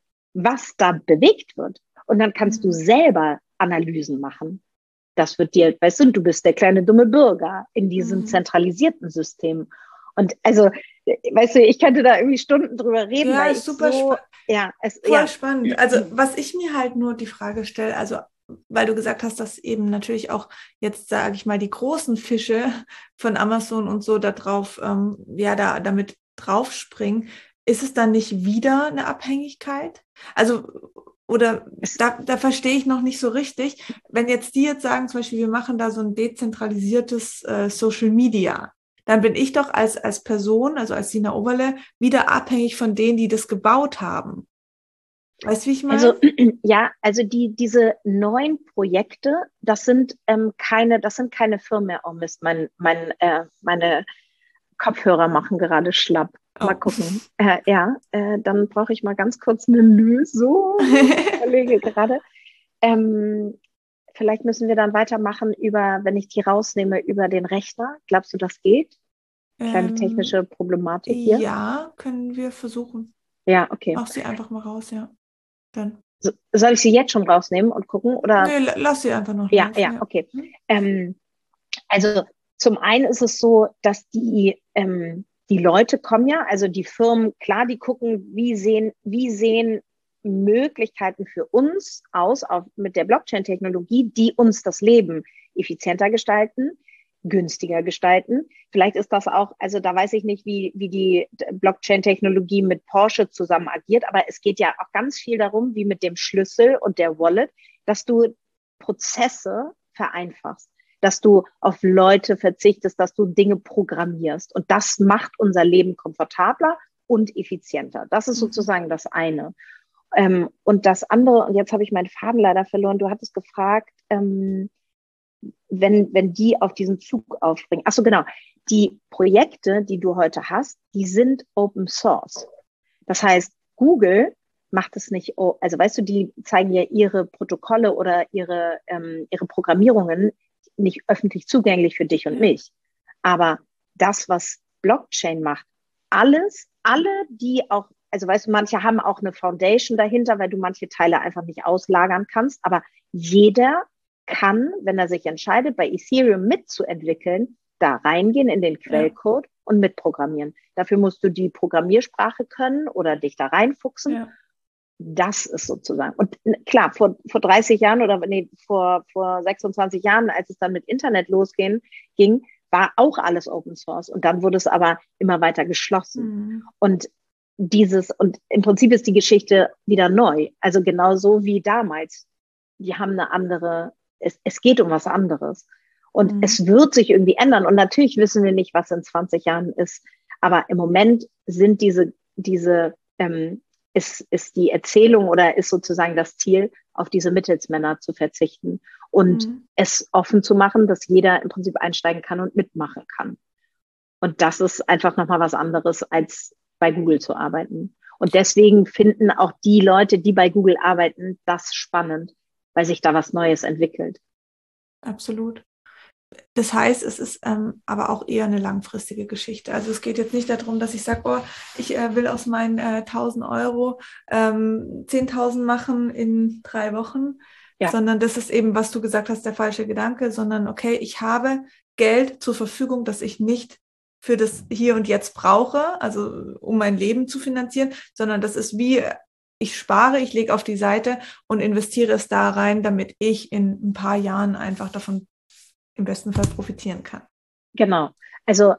was da bewegt wird. Und dann kannst mhm. du selber Analysen machen. Das wird dir, weißt du, du bist der kleine dumme Bürger in diesem mhm. zentralisierten System. Und also, weißt du, ich könnte da irgendwie Stunden drüber reden. Ja, weil ist super so, spannend. Ja, es, Voll ja. spannend. Also was ich mir halt nur die Frage stelle, also weil du gesagt hast, dass eben natürlich auch jetzt, sage ich mal, die großen Fische von Amazon und so da drauf, ähm, ja, da damit draufspringen, ist es dann nicht wieder eine Abhängigkeit? Also oder da, da verstehe ich noch nicht so richtig, wenn jetzt die jetzt sagen, zum Beispiel, wir machen da so ein dezentralisiertes äh, Social Media, dann bin ich doch als, als Person, also als Sina Oberle, wieder abhängig von denen, die das gebaut haben. Weißt du, wie ich meine? Also ja, also die diese neuen Projekte, das sind ähm, keine, das sind keine Firmen mehr. Oh Mist, mein, mein, äh, meine Kopfhörer machen gerade schlapp. Mal oh. gucken. Äh, ja, äh, dann brauche ich mal ganz kurz eine Lösung. Ich überlege gerade. Ähm, vielleicht müssen wir dann weitermachen über, wenn ich die rausnehme, über den Rechner. Glaubst du, das geht? Kleine ähm, technische Problematik hier. Ja, können wir versuchen. Ja, okay. Mach sie einfach mal raus, ja. Dann. So, soll ich sie jetzt schon rausnehmen und gucken? Oder? Nee, lass sie einfach noch Ja, laufen, ja, ja, okay. Mhm. Ähm, also zum einen ist es so, dass die ähm, die Leute kommen ja, also die Firmen, klar, die gucken, wie sehen, wie sehen Möglichkeiten für uns aus auf, mit der Blockchain-Technologie, die uns das Leben effizienter gestalten, günstiger gestalten. Vielleicht ist das auch, also da weiß ich nicht, wie, wie die Blockchain-Technologie mit Porsche zusammen agiert, aber es geht ja auch ganz viel darum, wie mit dem Schlüssel und der Wallet, dass du Prozesse vereinfachst, dass du auf Leute verzichtest, dass du Dinge programmierst. Und das macht unser Leben komfortabler und effizienter. Das ist sozusagen das eine. Ähm, und das andere, und jetzt habe ich meinen Faden leider verloren, du hattest gefragt, ähm, wenn, wenn die auf diesen Zug aufspringen. Ach so, genau. Die Projekte, die du heute hast, die sind Open Source. Das heißt, Google macht es nicht, also weißt du, die zeigen ja ihre Protokolle oder ihre, ähm, ihre Programmierungen nicht öffentlich zugänglich für dich und mich. Aber das, was Blockchain macht, alles, alle, die auch, also weißt du, manche haben auch eine Foundation dahinter, weil du manche Teile einfach nicht auslagern kannst, aber jeder kann, wenn er sich entscheidet, bei Ethereum mitzuentwickeln, da reingehen in den Quellcode ja. und mitprogrammieren. Dafür musst du die Programmiersprache können oder dich da reinfuchsen. Ja. Das ist sozusagen. Und klar, vor, vor dreißig Jahren oder nee, vor, vor sechsundzwanzig Jahren, als es dann mit Internet losging, ging, war auch alles Open Source. Und dann wurde es aber immer weiter geschlossen. Mhm. Und dieses, und im Prinzip ist die Geschichte wieder neu. Also genauso wie damals. Die haben eine andere, es, es geht um was anderes. Und mhm. es wird sich irgendwie ändern. Und natürlich wissen wir nicht, was in zwanzig Jahren ist. Aber im Moment sind diese, diese, ähm, ist, ist die Erzählung oder ist sozusagen das Ziel, auf diese Mittelsmänner zu verzichten und mhm. es offen zu machen, dass jeder im Prinzip einsteigen kann und mitmachen kann. Und das ist einfach nochmal was anderes, als bei Google zu arbeiten. Und deswegen finden auch die Leute, die bei Google arbeiten, das spannend, weil sich da was Neues entwickelt. Absolut. Das heißt, es ist ähm, aber auch eher eine langfristige Geschichte. Also es geht jetzt nicht darum, dass ich sage, oh, ich äh, will aus meinen äh, tausend Euro ähm, zehntausend machen in drei Wochen, ja. sondern das ist eben, was du gesagt hast, der falsche Gedanke, sondern okay, ich habe Geld zur Verfügung, das ich nicht für das Hier und Jetzt brauche, also um mein Leben zu finanzieren, sondern das ist wie, ich spare, ich lege auf die Seite und investiere es da rein, damit ich in ein paar Jahren einfach davon im besten Fall profitieren kann. Genau. Also,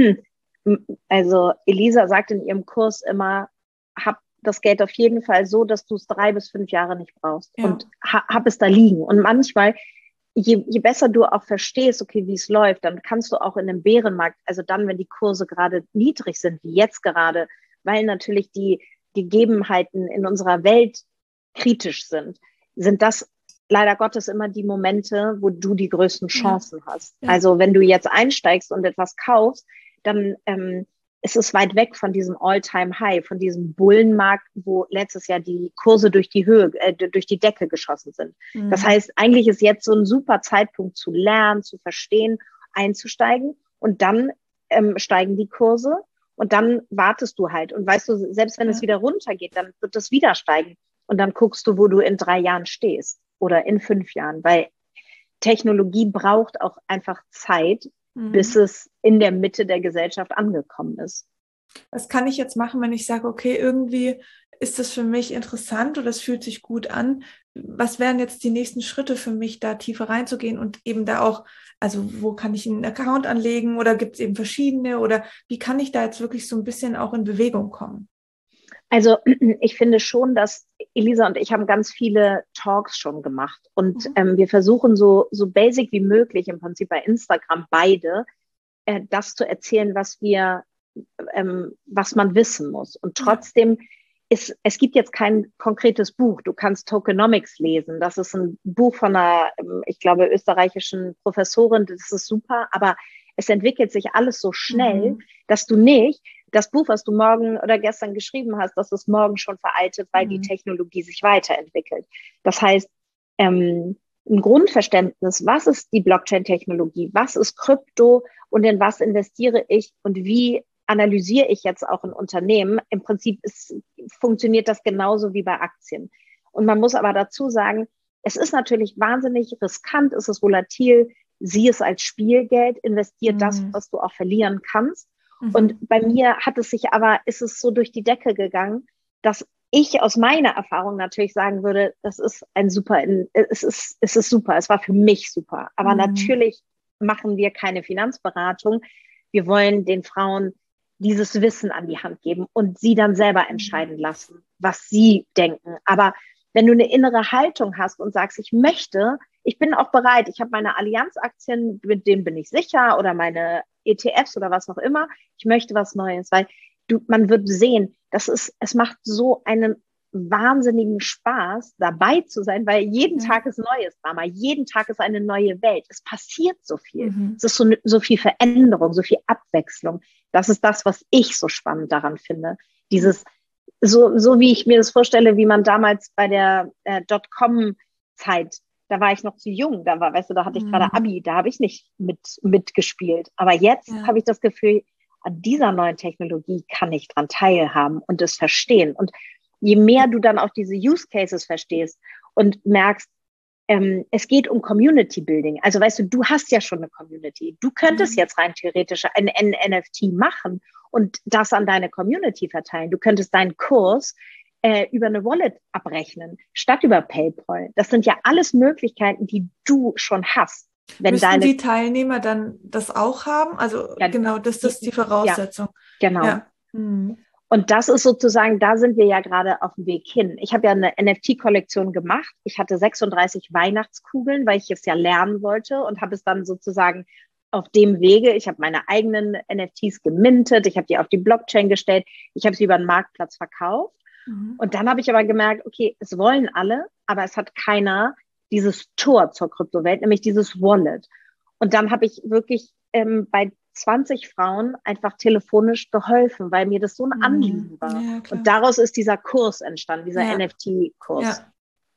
also Elisa sagt in ihrem Kurs immer, hab das Geld auf jeden Fall so, dass du es drei bis fünf Jahre nicht brauchst, ja. Und ha, hab es da liegen. Und manchmal, je, je besser du auch verstehst, okay, wie es läuft, dann kannst du auch in einem Bärenmarkt, also dann, wenn die Kurse gerade niedrig sind, wie jetzt gerade, weil natürlich die Gegebenheiten in unserer Welt kritisch sind, sind das leider Gottes immer die Momente, wo du die größten Chancen ja. hast. Ja. Also wenn du jetzt einsteigst und etwas kaufst, dann ähm, ist es weit weg von diesem All-Time-High, von diesem Bullenmarkt, wo letztes Jahr die Kurse durch die Höhe, äh, durch die Decke geschossen sind. Mhm. Das heißt, eigentlich ist jetzt so ein super Zeitpunkt zu lernen, zu verstehen, einzusteigen und dann ähm, steigen die Kurse und dann wartest du halt. Und weißt du, selbst wenn ja. es wieder runtergeht, dann wird es wieder steigen und dann guckst du, wo du in drei Jahren stehst oder in fünf Jahren, weil Technologie braucht auch einfach Zeit, mhm. bis es in der Mitte der Gesellschaft angekommen ist. Was kann ich jetzt machen, wenn ich sage, okay, irgendwie ist das für mich interessant oder es fühlt sich gut an? Was wären jetzt die nächsten Schritte für mich, da tiefer reinzugehen und eben da auch, also wo kann ich einen Account anlegen oder gibt es eben verschiedene oder wie kann ich da jetzt wirklich so ein bisschen auch in Bewegung kommen? Also ich finde schon, dass Elisa und ich haben ganz viele Talks schon gemacht und mhm. ähm, wir versuchen so, so basic wie möglich im Prinzip bei Instagram beide äh, das zu erzählen, was wir, ähm, was man wissen muss. Und trotzdem ja. ist, es gibt jetzt kein konkretes Buch. Du kannst Tokenomics lesen. Das ist ein Buch von einer, ich glaube, österreichischen Professorin. Das ist super, aber es entwickelt sich alles so schnell, mhm. dass du nicht das Buch, was du morgen oder gestern geschrieben hast, das ist morgen schon veraltet, weil mhm. die Technologie sich weiterentwickelt. Das heißt, ähm, ein Grundverständnis, was ist die Blockchain-Technologie, was ist Krypto und in was investiere ich und wie analysiere ich jetzt auch ein Unternehmen. Im Prinzip ist, funktioniert das genauso wie bei Aktien. Und man muss aber dazu sagen, es ist natürlich wahnsinnig riskant, es ist volatil, sieh es als Spielgeld, investier mhm. das, was du auch verlieren kannst. Und bei mir hat es sich aber, ist es so durch die Decke gegangen, dass ich aus meiner Erfahrung natürlich sagen würde, das ist ein super, es ist, es ist super, es war für mich super. Aber mhm. natürlich machen wir keine Finanzberatung. Wir wollen den Frauen dieses Wissen an die Hand geben und sie dann selber entscheiden lassen, was sie denken. Aber wenn du eine innere Haltung hast und sagst, ich möchte, ich bin auch bereit, ich habe meine Allianz-Aktien, mit denen bin ich sicher oder meine E T Fs oder was auch immer, ich möchte was Neues, weil du, man wird sehen, das ist, es macht so einen wahnsinnigen Spaß, dabei zu sein, weil jeden ja. Tag ist neues Drama, jeden Tag ist eine neue Welt, es passiert so viel, mhm. es ist so, so viel Veränderung, so viel Abwechslung, das ist das, was ich so spannend daran finde, dieses, so, so wie ich mir das vorstelle, wie man damals bei der äh, Dotcom-Zeit, da war ich noch zu jung, da war, weißt du, da hatte ich gerade Abi, da habe ich nicht mit mitgespielt. Aber jetzt ja. habe ich das Gefühl, an dieser neuen Technologie kann ich dran teilhaben und es verstehen. Und je mehr du dann auch diese Use Cases verstehst und merkst, ähm, es geht um Community Building. Also weißt du, du hast ja schon eine Community. Du könntest mhm. jetzt rein theoretisch ein N F T machen und das an deine Community verteilen. Du könntest deinen Kurs äh, über eine Wallet abrechnen, statt über PayPal. Das sind ja alles Möglichkeiten, die du schon hast. Wenn Müssen deine, die Teilnehmer dann das auch haben? Also ja, genau, das, das ist die Voraussetzung. Ja, genau. Ja. Mhm. Und das ist sozusagen, da sind wir ja gerade auf dem Weg hin. Ich habe ja eine N F T-Kollektion gemacht. Ich hatte sechsunddreißig Weihnachtskugeln, weil ich es ja lernen wollte und habe es dann sozusagen auf dem Wege, ich habe meine eigenen N F Ts gemintet, ich habe die auf die Blockchain gestellt, ich habe sie über den Marktplatz verkauft. Mhm. Und dann habe ich aber gemerkt, okay, es wollen alle, aber es hat keiner dieses Tor zur Kryptowelt, nämlich dieses Wallet. Und dann habe ich wirklich ähm, bei zwanzig Frauen einfach telefonisch geholfen, weil mir das so ein Anliegen war. Ja, und daraus ist dieser Kurs entstanden, dieser ja. N F T-Kurs. Ja.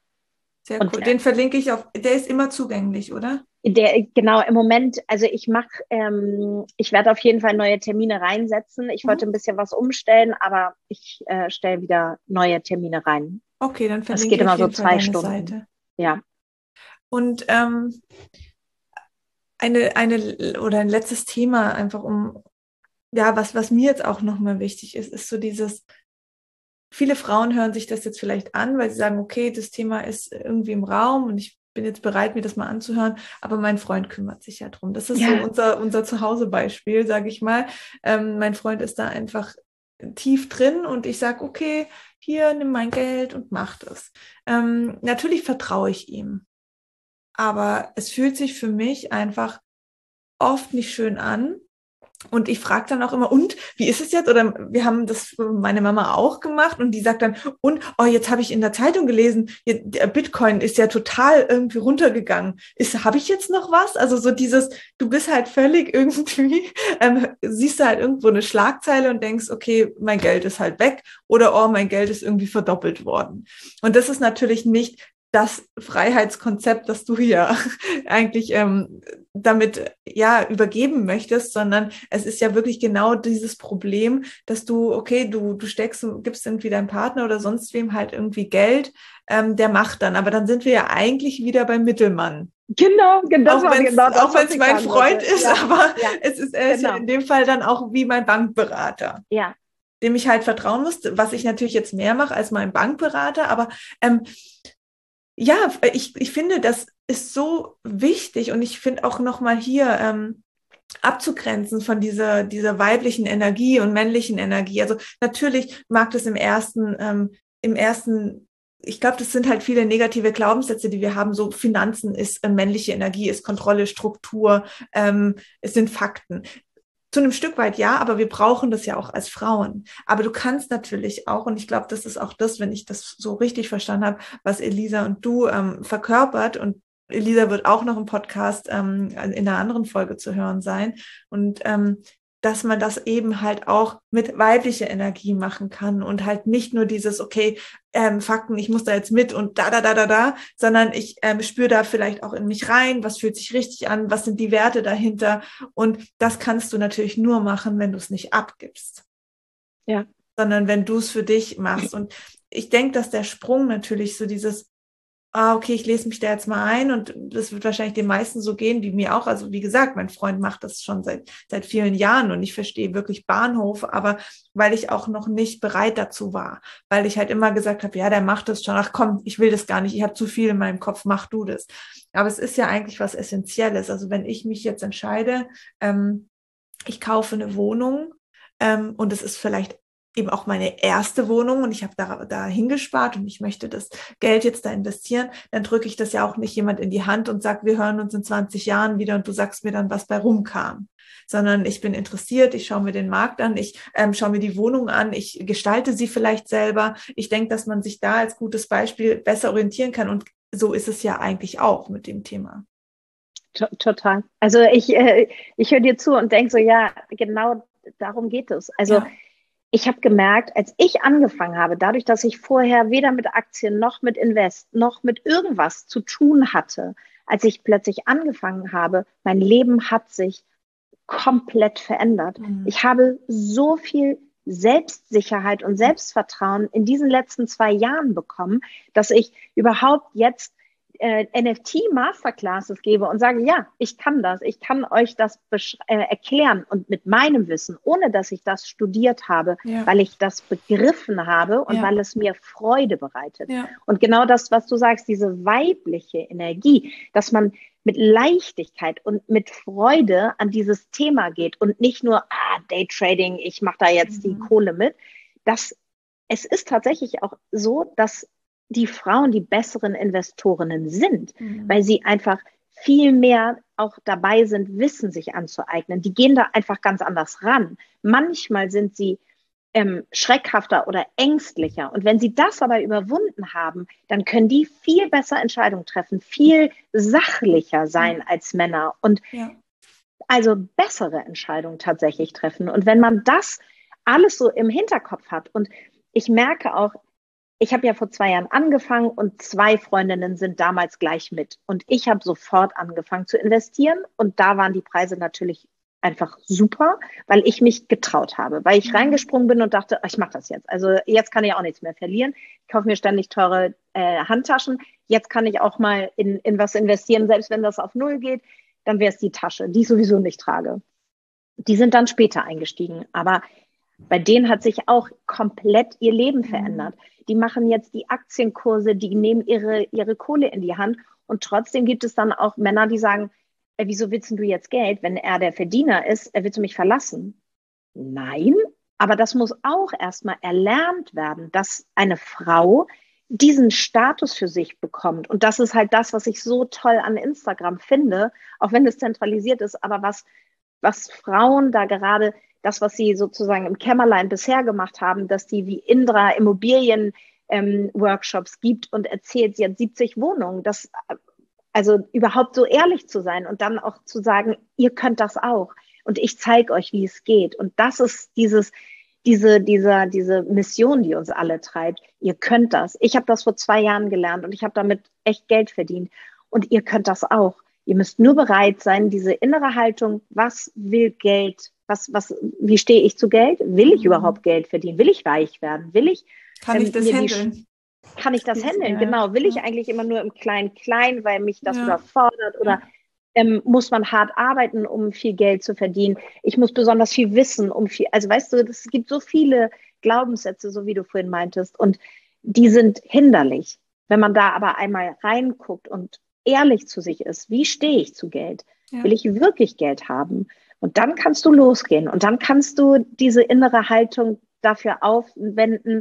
Sehr und cool. Den verlinke ich auf, der ist immer zugänglich, oder? Der, genau, im Moment, also ich mache, ähm, ich werde auf jeden Fall neue Termine reinsetzen. Ich mhm. wollte ein bisschen was umstellen, aber ich äh, stelle wieder neue Termine rein. Okay, dann verlinke ich geht immer auf jeden so Fall zwei deine Stunden. Seite. Ja. Und ähm, eine, eine oder ein letztes Thema, einfach um ja, was, was mir jetzt auch nochmal wichtig ist, ist so dieses, viele Frauen hören sich das jetzt vielleicht an, weil sie sagen, okay, das Thema ist irgendwie im Raum und ich bin jetzt bereit, mir das mal anzuhören, aber mein Freund kümmert sich ja drum. Das ist ja so unser, unser Zuhause-Beispiel, sage ich mal. Ähm, mein Freund ist da einfach tief drin und ich sage, okay, hier, nimm mein Geld und mach das. Ähm, natürlich vertraue ich ihm, aber es fühlt sich für mich einfach oft nicht schön an. Und ich frage dann auch immer, und wie ist es jetzt? Oder wir haben das für meine Mama auch gemacht und die sagt dann, und oh, jetzt habe ich in der Zeitung gelesen, der Bitcoin ist ja total irgendwie runtergegangen. Ist, habe ich jetzt noch was? Also so dieses, du bist halt völlig irgendwie, ähm, siehst du halt irgendwo eine Schlagzeile und denkst, okay, mein Geld ist halt weg oder oh, mein Geld ist irgendwie verdoppelt worden. Und das ist natürlich nicht das Freiheitskonzept, das du hier eigentlich ähm, damit ja übergeben möchtest, sondern es ist ja wirklich genau dieses Problem, dass du, okay, du du steckst, du gibst irgendwie deinem Partner oder sonst wem halt irgendwie Geld, ähm, der macht dann, aber dann sind wir ja eigentlich wieder beim Mittelmann. Genau, genau. Auch wenn es genau auch wenn es mein Freund ist, ja, aber ja, es ist, er ist genau. ja in dem Fall dann auch wie mein Bankberater. Ja. Dem ich halt vertrauen muss, was ich natürlich jetzt mehr mache als mein Bankberater, aber ähm, ja, ich, ich finde, das ist so wichtig und ich finde auch nochmal hier ähm, abzugrenzen von dieser, dieser weiblichen Energie und männlichen Energie. Also natürlich mag das im ersten, ähm, im ersten, ich glaube, das sind halt viele negative Glaubenssätze, die wir haben. So Finanzen ist äh, männliche Energie, ist Kontrolle, Struktur, ähm, es sind Fakten. Zu einem Stück weit ja, aber wir brauchen das ja auch als Frauen. Aber du kannst natürlich auch, und ich glaube, das ist auch das, wenn ich das so richtig verstanden habe, was Elisa und du ähm, verkörpert. Und Elisa wird auch noch im Podcast ähm, in einer anderen Folge zu hören sein. Und ähm, dass man das eben halt auch mit weiblicher Energie machen kann und halt nicht nur dieses, okay, ähm, Fakten, ich muss da jetzt mit und da, da, da, da, da, sondern ich ähm, spüre da vielleicht auch in mich rein, was fühlt sich richtig an, was sind die Werte dahinter und das kannst du natürlich nur machen, wenn du es nicht abgibst. Ja. Sondern wenn du es für dich machst und ich denke, dass der Sprung natürlich so dieses ah, okay, ich lese mich da jetzt mal ein und das wird wahrscheinlich den meisten so gehen, wie mir auch. Also wie gesagt, mein Freund macht das schon seit, seit vielen Jahren und ich verstehe wirklich Bahnhof, aber weil ich auch noch nicht bereit dazu war, weil ich halt immer gesagt habe, ja, der macht das schon, ach komm, ich will das gar nicht, ich habe zu viel in meinem Kopf, mach du das. Aber es ist ja eigentlich was Essentielles. Also wenn ich mich jetzt entscheide, ähm, ich kaufe eine Wohnung ähm, und es ist vielleicht eben auch meine erste Wohnung und ich habe da, da hingespart und ich möchte das Geld jetzt da investieren, dann drücke ich das ja auch nicht jemand in die Hand und sage, wir hören uns in zwanzig Jahren wieder und du sagst mir dann, was bei rumkam. Sondern ich bin interessiert, ich schaue mir den Markt an, ich ähm, schaue mir die Wohnung an, ich gestalte sie vielleicht selber. Ich denke, dass man sich da als gutes Beispiel besser orientieren kann und so ist es ja eigentlich auch mit dem Thema. Total. Also ich, äh, ich höre dir zu und denke so, ja, genau darum geht es. Also ja. Ich habe gemerkt, als ich angefangen habe, dadurch, dass ich vorher weder mit Aktien noch mit Invest noch mit irgendwas zu tun hatte, als ich plötzlich angefangen habe, mein Leben hat sich komplett verändert. Mhm. Ich habe so viel Selbstsicherheit und Selbstvertrauen in diesen letzten zwei Jahren bekommen, dass ich überhaupt jetzt äh, N F T-Masterclasses gebe und sage, ja, ich kann das, ich kann euch das äh, erklären und mit meinem Wissen, ohne dass ich das studiert habe, ja. weil ich das begriffen habe und ja. weil es mir Freude bereitet. Ja. Und genau das, was du sagst, diese weibliche Energie, dass man mit Leichtigkeit und mit Freude an dieses Thema geht und nicht nur, ah, Daytrading, ich mache da jetzt mhm. die Kohle mit. Das, es ist tatsächlich auch so, dass die Frauen die besseren Investorinnen sind, mhm. weil sie einfach viel mehr auch dabei sind, Wissen sich anzueignen. Die gehen da einfach ganz anders ran. Manchmal sind sie ähm, schreckhafter oder ängstlicher. Und wenn sie das aber überwunden haben, dann können die viel besser Entscheidungen treffen, viel sachlicher sein ja. als Männer und ja. also bessere Entscheidungen tatsächlich treffen. Und wenn man das alles so im Hinterkopf hat und ich merke auch, ich habe ja vor zwei Jahren angefangen und zwei Freundinnen sind damals gleich mit. Und ich habe sofort angefangen zu investieren. Und da waren die Preise natürlich einfach super, weil ich mich getraut habe. Weil ich reingesprungen bin und dachte, ich mache das jetzt. Also jetzt kann ich auch nichts mehr verlieren. Ich kaufe mir ständig teure äh, Handtaschen. Jetzt kann ich auch mal in, in was investieren. Selbst wenn das auf Null geht, dann wäre es die Tasche, die ich sowieso nicht trage. Die sind dann später eingestiegen, aber bei denen hat sich auch komplett ihr Leben verändert. Die machen jetzt die Aktienkurse, die nehmen ihre, ihre Kohle in die Hand und trotzdem gibt es dann auch Männer, die sagen, äh, wieso willst du jetzt Geld, wenn er der Verdiener ist, äh, willst du mich verlassen? Nein, aber das muss auch erstmal erlernt werden, dass eine Frau diesen Status für sich bekommt. Und das ist halt das, was ich so toll an Instagram finde, auch wenn es zentralisiert ist, aber was, was Frauen da gerade, das, was sie sozusagen im Kämmerlein bisher gemacht haben, dass die wie Indra Immobilien ähm, Workshops gibt und erzählt, sie hat siebzig Wohnungen, das, also überhaupt so ehrlich zu sein und dann auch zu sagen, ihr könnt das auch und ich zeige euch, wie es geht. Und das ist dieses, diese, diese, diese Mission, die uns alle treibt. Ihr könnt das. Ich habe das vor zwei Jahren gelernt und ich habe damit echt Geld verdient. Und ihr könnt das auch. Ihr müsst nur bereit sein, diese innere Haltung, was will Geld? Was, was, wie stehe ich zu Geld? Will ich überhaupt Geld verdienen? Will ich reich werden? Will ich, kann ähm, ich das handeln? Kann ich das handeln? Ja. Genau. Will ich eigentlich immer nur im Klein-Klein, weil mich das ja. überfordert? Oder ähm, muss man hart arbeiten, um viel Geld zu verdienen? Ich muss besonders viel wissen, um viel, also weißt du, es gibt so viele Glaubenssätze, so wie du vorhin meintest, und die sind hinderlich. Wenn man da aber einmal reinguckt und ehrlich zu sich ist, wie stehe ich zu Geld? Ja. Will ich wirklich Geld haben? Und dann kannst du losgehen und dann kannst du diese innere Haltung dafür aufwenden,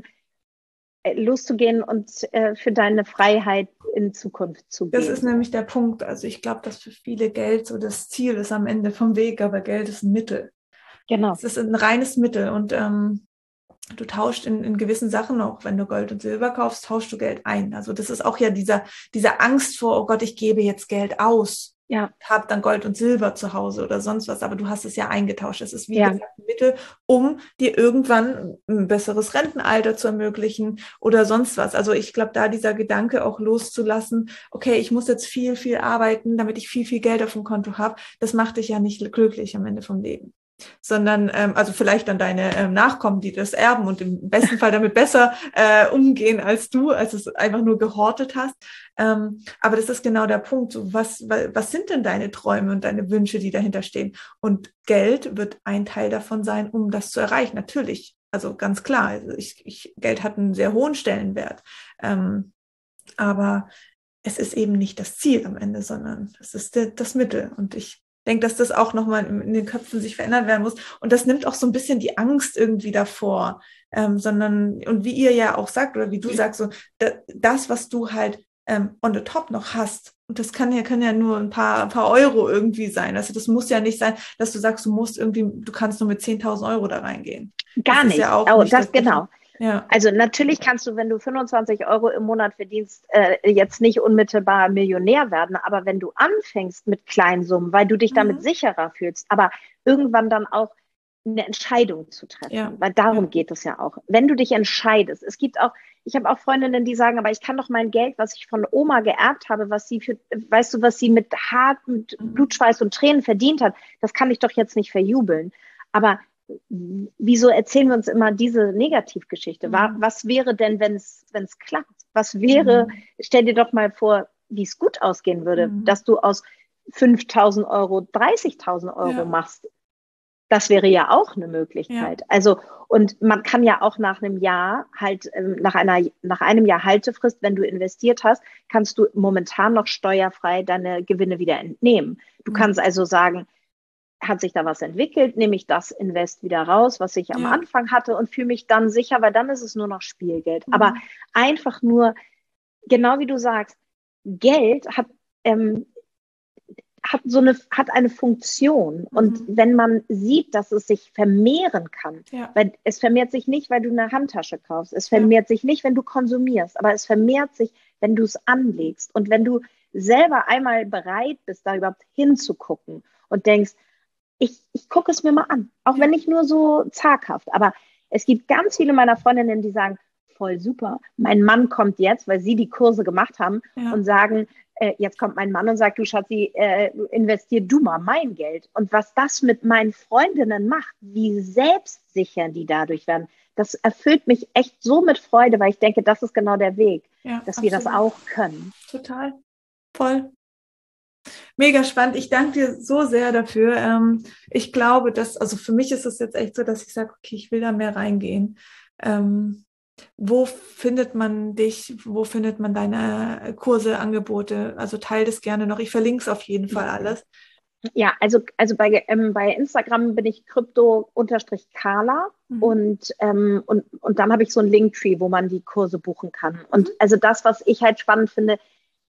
loszugehen und äh, für deine Freiheit in Zukunft zu gehen. Das ist nämlich der Punkt. Also ich glaube, dass für viele Geld so das Ziel ist am Ende vom Weg, aber Geld ist ein Mittel. Genau. Es ist ein reines Mittel und ähm, du tauscht in, in gewissen Sachen, auch wenn du Gold und Silber kaufst, tauschst du Geld ein. Also das ist auch ja dieser, diese Angst vor, oh Gott, ich gebe jetzt Geld aus. Ja. Hab dann Gold und Silber zu Hause oder sonst was, aber du hast es ja eingetauscht. Es ist wie ja. gesagt ein Mittel, um dir irgendwann ein besseres Rentenalter zu ermöglichen oder sonst was. Also ich glaube, da dieser Gedanke auch loszulassen, okay, ich muss jetzt viel, viel arbeiten, damit ich viel, viel Geld auf dem Konto habe, das macht dich ja nicht glücklich am Ende vom Leben. Sondern, ähm, also vielleicht dann deine ähm, Nachkommen, die das erben und im besten Fall damit besser äh, umgehen als du, als es einfach nur gehortet hast. Ähm, aber das ist genau der Punkt. So, was, was sind denn deine Träume und deine Wünsche, die dahinter stehen? Und Geld wird ein Teil davon sein, um das zu erreichen. Natürlich, also ganz klar. Also ich, ich, Geld hat einen sehr hohen Stellenwert. Ähm, aber es ist eben nicht das Ziel am Ende, sondern es ist de, das Mittel. Und ich denke, dass das auch nochmal in, in den Köpfen sich verändert werden muss. Und das nimmt auch so ein bisschen die Angst irgendwie davor. Ähm, sondern, und wie ihr ja auch sagt, oder wie du sagst, so, da, das, was du halt ähm, on the top noch hast, und das kann ja, kann ja nur ein paar, ein paar Euro irgendwie sein. Also das muss ja nicht sein, dass du sagst, du musst irgendwie, du kannst nur mit zehntausend Euro da reingehen. Gar das nicht. Ist ja auch oh, nicht das, das genau. Ja. Also natürlich kannst du, wenn du fünfundzwanzig Euro im Monat verdienst, äh, jetzt nicht unmittelbar Millionär werden, aber wenn du anfängst mit Kleinsummen, weil du dich damit mhm. sicherer fühlst, aber irgendwann dann auch eine Entscheidung zu treffen, ja. weil darum ja. geht es ja auch. Wenn du dich entscheidest, es gibt auch, ich habe auch Freundinnen, die sagen, aber ich kann doch mein Geld, was ich von Oma geerbt habe, was sie für, weißt du, was sie mit hart, mit mhm. Blutschweiß und Tränen verdient hat, das kann ich doch jetzt nicht verjubeln. Aber wieso erzählen wir uns immer diese Negativgeschichte? Mhm. Was wäre denn, wenn es klappt? Was wäre, mhm. stell dir doch mal vor, wie es gut ausgehen würde, mhm. dass du aus fünftausend Euro dreißigtausend Euro ja. machst. Das wäre ja auch eine Möglichkeit. Ja. Also, und man kann ja auch nach einem Jahr halt, nach einer, nach einem Jahr Haltefrist, wenn du investiert hast, kannst du momentan noch steuerfrei deine Gewinne wieder entnehmen. Du mhm. kannst also sagen, hat sich da was entwickelt, nehme ich das Invest wieder raus, was ich am ja. Anfang hatte und fühle mich dann sicher, weil dann ist es nur noch Spielgeld. Mhm. Aber einfach nur, genau wie du sagst, Geld hat, ähm, hat so eine, hat eine Funktion. Mhm. Und wenn man sieht, dass es sich vermehren kann, ja. weil es vermehrt sich nicht, weil du eine Handtasche kaufst, es vermehrt ja. sich nicht, wenn du konsumierst, aber es vermehrt sich, wenn du es anlegst und wenn du selber einmal bereit bist, da überhaupt hinzugucken und denkst, Ich, ich gucke es mir mal an, auch ja. wenn nicht nur so zaghaft. Aber es gibt ganz viele meiner Freundinnen, die sagen, voll super, mein Mann kommt jetzt, weil sie die Kurse gemacht haben ja. und sagen, äh, jetzt kommt mein Mann und sagt, du Schatzi, äh, investier du mal mein Geld. Und was das mit meinen Freundinnen macht, wie selbstsicher die dadurch werden, das erfüllt mich echt so mit Freude, weil ich denke, das ist genau der Weg, ja, dass absolut. Wir das auch können. Total, voll. Mega spannend. Ich danke dir so sehr dafür. Ähm, ich glaube, dass, also für mich ist es jetzt echt so, dass ich sage, okay, ich will da mehr reingehen. Ähm, wo findet man dich? Wo findet man deine Kurse, Angebote? Also teile das gerne noch. Ich verlinke es auf jeden Fall alles. Ja, also, also bei, ähm, bei Instagram bin ich Krypto-Carla mhm. und, ähm, und, und dann habe ich so ein Linktree, wo man die Kurse buchen kann. Und mhm. also das, was ich halt spannend finde,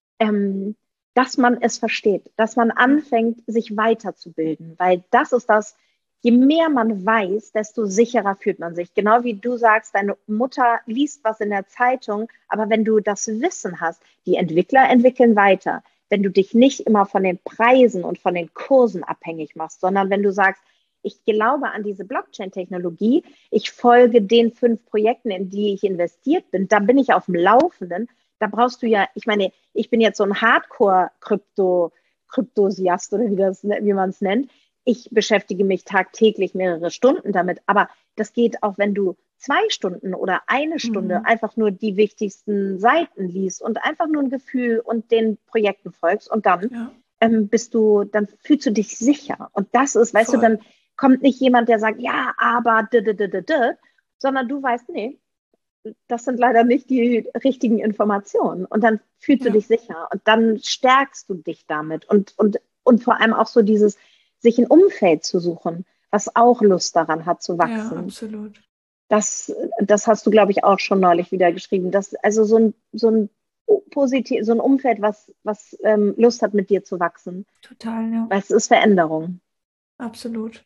ähm, dass man es versteht, dass man anfängt, sich weiterzubilden, weil das ist das, je mehr man weiß, desto sicherer fühlt man sich. Genau wie du sagst, deine Mutter liest was in der Zeitung, aber wenn du das Wissen hast, die Entwickler entwickeln weiter, wenn du dich nicht immer von den Preisen und von den Kursen abhängig machst, sondern wenn du sagst, ich glaube an diese Blockchain-Technologie, ich folge den fünf Projekten, in die ich investiert bin, da bin ich auf dem Laufenden. Da brauchst du ja, ich meine, ich bin jetzt so ein Hardcore-Krypto, Kryptosiast oder wie, das, wie man es nennt. Ich beschäftige mich tagtäglich mehrere Stunden damit, aber das geht auch, wenn du zwei Stunden oder eine Stunde mhm. einfach nur die wichtigsten Seiten liest und einfach nur ein Gefühl und den Projekten folgst und dann ja. ähm, bist du, dann fühlst du dich sicher. Und das ist, weißt Voll. Du, dann kommt nicht jemand, der sagt, ja, aber, d -d -d -d -d, sondern du weißt, nee, das sind leider nicht die richtigen Informationen. Und dann fühlst ja. du dich sicher und dann stärkst du dich damit. Und, und, und vor allem auch so dieses, sich ein Umfeld zu suchen, was auch Lust daran hat zu wachsen. Ja, absolut. Das, das hast du, glaube ich, auch schon neulich wieder geschrieben. Das, also so ein, so ein positiv, so ein Umfeld, was, was ähm, Lust hat, mit dir zu wachsen. Total, ja. Weil es ist Veränderung. Absolut.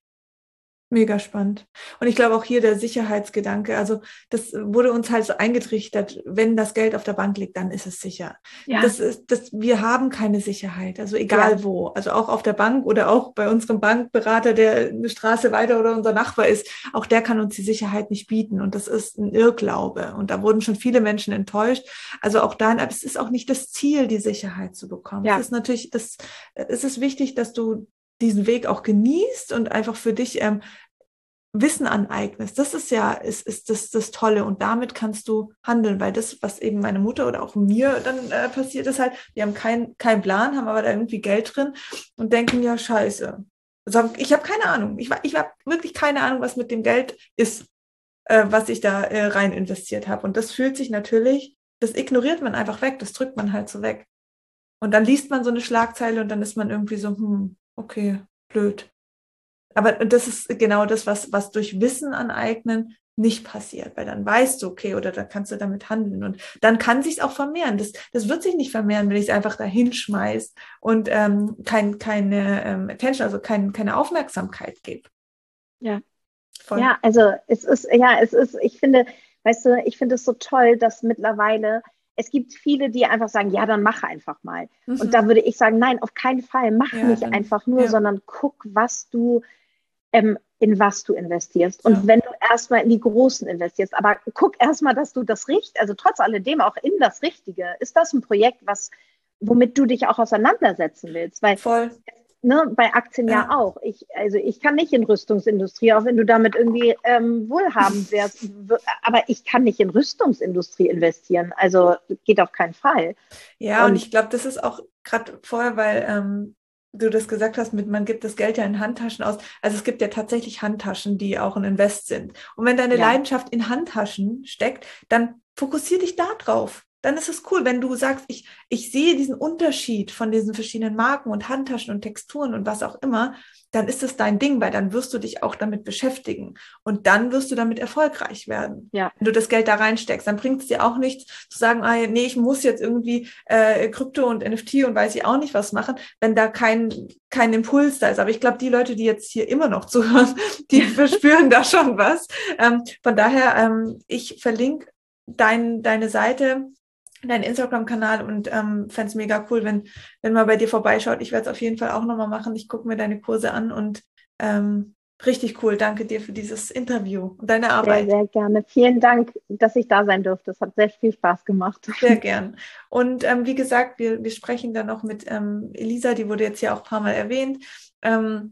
Mega spannend. Und ich glaube auch hier der Sicherheitsgedanke, also das wurde uns halt so eingetrichtert, wenn das Geld auf der Bank liegt, dann ist es sicher. Ja. Das ist, das, wir haben keine Sicherheit, also egal ja. wo, also auch auf der Bank oder auch bei unserem Bankberater, der eine Straße weiter oder unser Nachbar ist, auch der kann uns die Sicherheit nicht bieten und das ist ein Irrglaube und da wurden schon viele Menschen enttäuscht. Also auch dann, aber es ist auch nicht das Ziel, die Sicherheit zu bekommen. Ja. Es ist natürlich, das, es ist wichtig, dass du diesen Weg auch genießt und einfach für dich ähm, Wissen aneignest. Das ist ja, ist, ist das, das Tolle und damit kannst du handeln, weil das, was eben meine Mutter oder auch mir dann äh, passiert ist halt, wir haben keinen kein Plan, haben aber da irgendwie Geld drin und denken, ja scheiße. Also ich habe keine Ahnung, ich, ich habe wirklich keine Ahnung, was mit dem Geld ist, äh, was ich da äh, rein investiert habe und das fühlt sich natürlich, das ignoriert man einfach weg, das drückt man halt so weg. Und dann liest man so eine Schlagzeile und dann ist man irgendwie so, hm, okay, blöd. Aber das ist genau das, was, was durch Wissen aneignen nicht passiert, weil dann weißt du, okay, oder dann kannst du damit handeln und dann kann sich's auch vermehren. Das, das wird sich nicht vermehren, wenn ich es einfach da hinschmeiß und ähm, kein, keine ähm, Attention, also kein, keine Aufmerksamkeit gebe. Ja. Voll. Ja, also es ist, ja, es ist, ich finde, weißt du, ich finde es so toll, dass mittlerweile es gibt viele, die einfach sagen, ja, dann mach einfach mal. Mhm. Und da würde ich sagen, nein, auf keinen Fall, mach ja, nicht dann, einfach nur, ja. sondern guck, was du, ähm, in was du investierst. Und ja. wenn du erstmal in die Großen investierst, aber guck erstmal, dass du das Richtige, also trotz alledem auch in das Richtige, ist das ein Projekt, was, womit du dich auch auseinandersetzen willst? Weil Voll. Ne, bei Aktien ja. ja auch. Ich, also ich kann nicht in Rüstungsindustrie, auch wenn du damit irgendwie ähm, wohlhabend wärst. Aber ich kann nicht in Rüstungsindustrie investieren. Also geht auf keinen Fall. Ja, und, und ich glaube, das ist auch gerade vorher, weil ähm, du das gesagt hast, mit man gibt das Geld ja in Handtaschen aus. Also es gibt ja tatsächlich Handtaschen, die auch ein Invest sind. Und wenn deine ja. Leidenschaft in Handtaschen steckt, dann fokussier dich da drauf. Dann ist es cool, wenn du sagst, ich, ich sehe diesen Unterschied von diesen verschiedenen Marken und Handtaschen und Texturen und was auch immer, dann ist es dein Ding, weil dann wirst du dich auch damit beschäftigen und dann wirst du damit erfolgreich werden. Ja. Wenn du das Geld da reinsteckst, dann bringt es dir auch nichts zu sagen, ah, nee, ich muss jetzt irgendwie äh, Krypto und N F T und weiß ich auch nicht was machen, wenn da kein, kein Impuls da ist. Aber ich glaube, die Leute, die jetzt hier immer noch zuhören, die verspüren da schon was. Ähm, von daher, ähm, ich verlinke dein, deine Seite, deinen Instagram-Kanal und ähm, fände es mega cool, wenn, wenn man bei dir vorbeischaut. Ich werde es auf jeden Fall auch nochmal machen. Ich gucke mir deine Kurse an und ähm, richtig cool. Danke dir für dieses Interview und deine Arbeit. Sehr, sehr gerne. Vielen Dank, dass ich da sein durfte. Es hat sehr viel Spaß gemacht. Sehr gern. Und ähm, wie gesagt, wir, wir sprechen dann noch mit ähm, Elisa, die wurde jetzt hier auch ein paar Mal erwähnt. Ähm,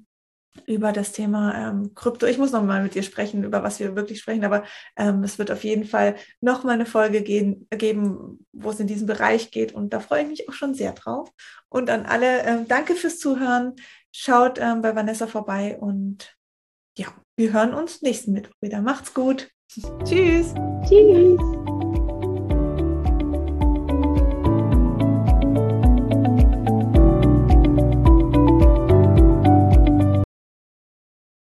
über das Thema ähm, Krypto. Ich muss nochmal mit dir sprechen, über was wir wirklich sprechen, aber ähm, es wird auf jeden Fall nochmal eine Folge gehen, geben, wo es in diesen Bereich geht und da freue ich mich auch schon sehr drauf. Und an alle, ähm, danke fürs Zuhören. Schaut ähm, bei Vanessa vorbei und ja, wir hören uns nächsten Mittwoch wieder. Macht's gut. Tschüss. Tschüss.